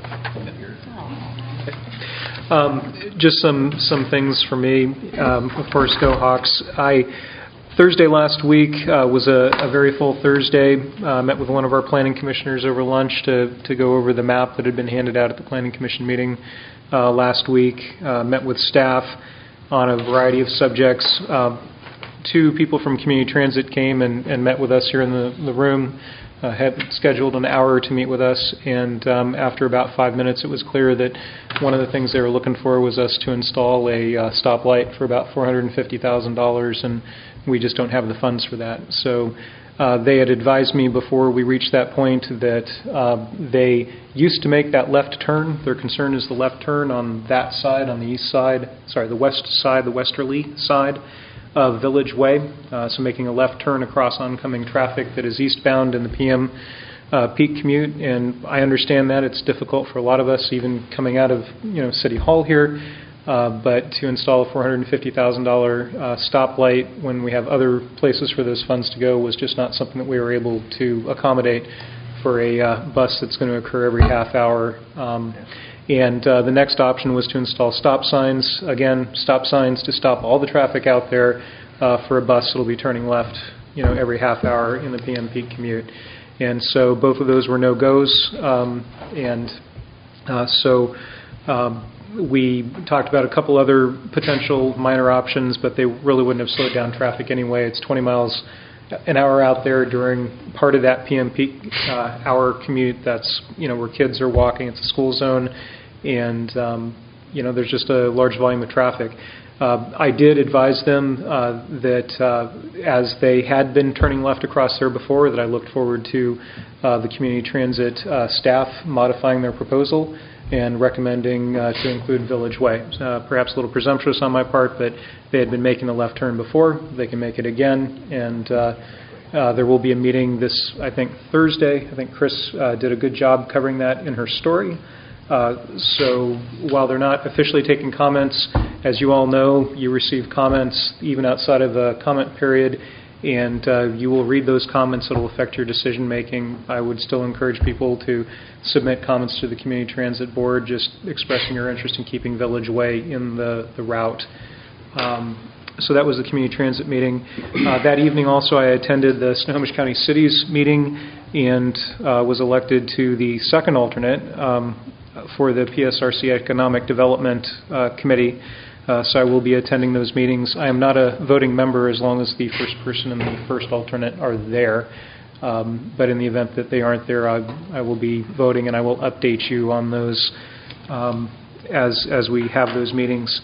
Um, Just some, some things for me. Um, Of course, go Hawks. I, Thursday last week uh, was a, a very full Thursday. Uh, Met with one of our planning commissioners over lunch to, to go over the map that had been handed out at the planning commission meeting uh, last week. Uh, Met with staff on a variety of subjects. Uh, Two people from Community Transit came and, and met with us here in the, the room. Uh, had scheduled an hour to meet with us, and um, after about five minutes, it was clear that one of the things they were looking for was us to install a uh, stoplight for about four hundred fifty thousand dollars, and we just don't have the funds for that. So uh, they had advised me before we reached that point that uh, they used to make that left turn. Their concern is the left turn on that side, on the east side, sorry, the west side, the westerly side of Village Way, uh, so making a left turn across oncoming traffic that is eastbound in the P M uh, peak commute. And I understand that it's difficult for a lot of us, even coming out of you know City Hall here. Uh, but to install a four hundred fifty thousand dollars uh, stoplight when we have other places for those funds to go was just not something that we were able to accommodate for a uh, bus that's going to occur every half hour. Um, And uh, the next option was to install stop signs. Again, stop signs to stop all the traffic out there uh, for a bus that will be turning left, you know, every half hour in the P M peak commute. And so both of those were no-goes. Um, and uh, so um, we talked about a couple other potential minor options, but they really wouldn't have slowed down traffic anyway. It's twenty miles an hour out there during part of that P M peak uh, hour commute. That's, you know, where kids are walking. It's a school zone, and, um, you know, there's just a large volume of traffic. Uh, I did advise them uh, that uh, as they had been turning left across there before, that I looked forward to uh, the community transit uh, staff modifying their proposal and recommending uh, to include Village Way. Uh, perhaps a little presumptuous on my part, but they had been making the left turn before. They can make it again, and uh, uh, there will be a meeting this, I think, Thursday. I think Chris uh, did a good job covering that in her story. Uh, so while they're not officially taking comments, as you all know, you receive comments even outside of the comment period, and uh, you will read those comments that will affect your decision making. I would still encourage people to submit comments to the Community Transit Board, just expressing your interest in keeping Village Way in the, the route. Um, so that was the Community Transit meeting. Uh, that evening also I attended the Snohomish County Cities meeting and uh, was elected to the second alternate um, for the P S R C Economic Development uh, Committee. Uh, so I will be attending those meetings. I am not a voting member as long as the first person and the first alternate are there. Um, but in the event that they aren't there, I, I will be voting, and I will update you on those um, as as we have those meetings.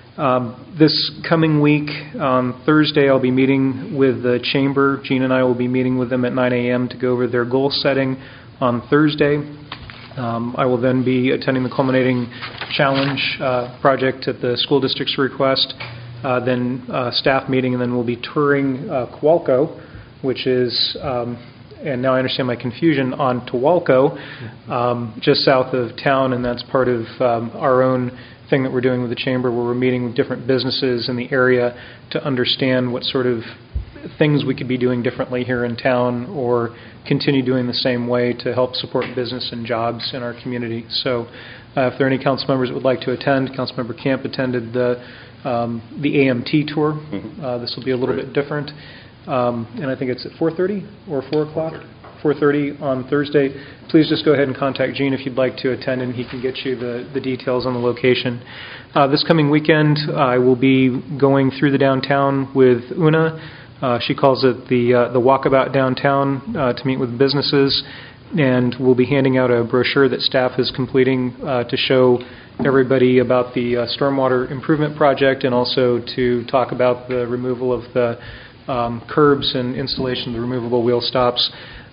Um, this coming week, on Thursday, I'll be meeting with the Chamber. Gene and I will be meeting with them at nine a.m. to go over their goal setting on Thursday. Um, I will then be attending the Culminating Challenge uh, project at the school district's request, uh, then uh, staff meeting, and then we'll be touring uh, Coalco, which is, um, and now I understand my confusion, on Towalco, um, just south of town, and that's part of um, our own thing that we're doing with the Chamber, where we're meeting with different businesses in the area to understand what sort of things we could be doing differently here in town or continue doing the same way to help support business and jobs in our community. So uh, if there are any council members that would like to attend, Councilmember Camp attended the, um, the A M T tour. Mm-hmm. Uh, this will be a little bit different. Um, and I think it's at four thirty or four o'clock? four thirty on Thursday. Please just go ahead and contact Gene if you'd like to attend, and he can get you the, the details on the location. Uh, this coming weekend, I will be going through the downtown with Una. Uh, she calls it the uh, the walkabout downtown uh, to meet with businesses, and we'll be handing out a brochure that staff is completing uh, to show everybody about the uh, stormwater improvement project, and also to talk about the removal of the um, curbs and installation of the removable wheel stops.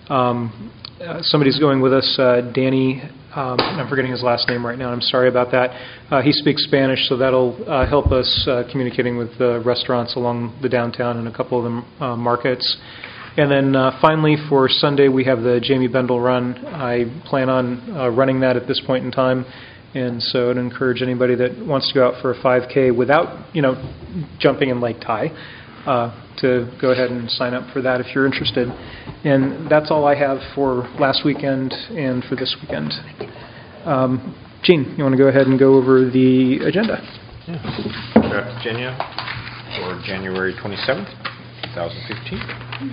Um, uh, somebody's going with us, uh, Danny. Um, I'm forgetting his last name right now. I'm sorry about that. Uh, he speaks Spanish, so that'll uh, help us uh, communicating with uh, restaurants along the downtown and a couple of the uh, markets. And then uh, finally, for Sunday, we have the Jamie Bendel Run. I plan on uh, running that at this point in time, and so I'd encourage anybody that wants to go out for a five K without, you know, jumping in Lake Ty, uh, to go ahead and sign up for that if you're interested. And that's all I have for last weekend and for this weekend. Um, Gene, you want to go ahead and go over the agenda? Yeah. Draft agenda for January twenty-seventh, twenty fifteen.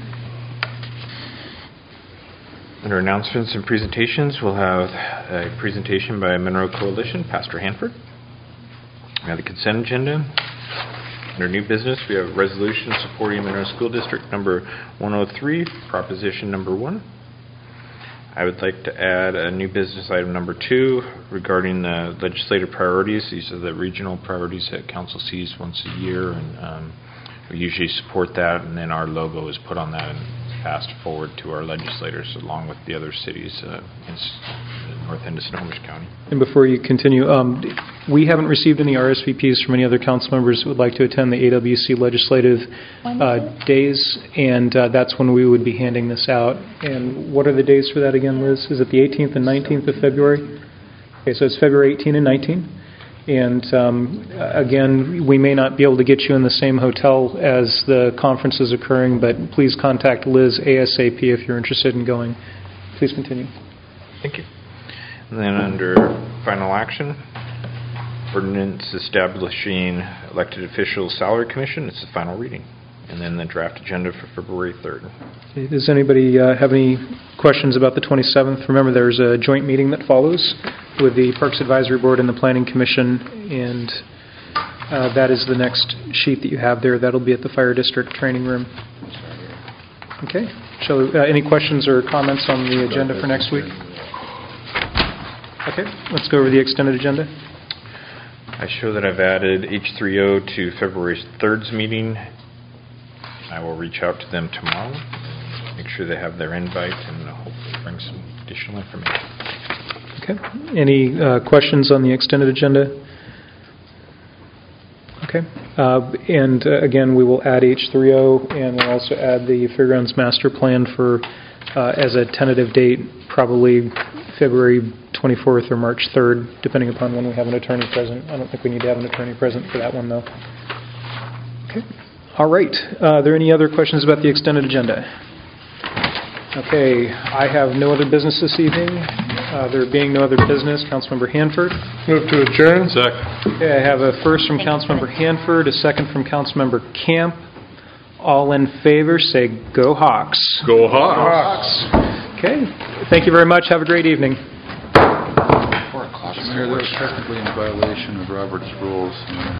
Under announcements and presentations, we'll have a presentation by Monroe Coalition, Pastor Hanford. We have the consent agenda. Under new business, we have a resolution supporting Monroe School District number one oh three, proposition number one. I would like to add a new business item number two regarding the legislative priorities. These are the regional priorities that council sees once a year, and um, we usually support that, and then our logo is put on that and passed forward to our legislators along with the other cities uh, in the north end of Snohomish County. And before you continue, um, we haven't received any R S V Ps from any other council members who would like to attend the A W C legislative uh, days, and uh, that's when we would be handing this out. And what are the days for that again, Liz? Is it the eighteenth and nineteenth of February? Okay, so it's February eighteenth and nineteenth. And um, again, we may not be able to get you in the same hotel as the conference is occurring, but please contact Liz ASAP if you're interested in going. Please continue. Thank you. And then under final action, ordinance establishing elected officials salary commission. It's the final reading. And then the draft agenda for February third. Does anybody uh, have any questions about the twenty-seventh? Remember, there's a joint meeting that follows with the Parks Advisory Board and the Planning Commission, and uh, that is the next sheet that you have there. That'll be at the Fire District Training Room. Okay. Shall, uh, any questions or comments on the agenda for next week? Okay. Let's go over the extended agenda. I show that I've added H three O to February third's meeting. I will reach out to them tomorrow, make sure they have their invite, and hopefully bring some additional information. Okay. Any uh, questions on the extended agenda? Okay. Uh, and uh, again, we will add H three O, and we'll also add the Fairgrounds Master Plan for uh, as a tentative date, probably February twenty-fourth or March third, depending upon when we have an attorney present. I don't think we need to have an attorney present for that one, though. Okay. All right. Uh, are there any other questions about the extended agenda? Okay. I have no other business this evening. Uh, there being no other business, Councilmember Hanford. Move to adjourn. Second. Okay, I have a first from Councilmember Hanford, a second from Councilmember Camp. All in favor, say go Hawks. Go Hawks. Okay. Thank you very much. Have a great evening. Mayor, that was technically in violation of Robert's rules.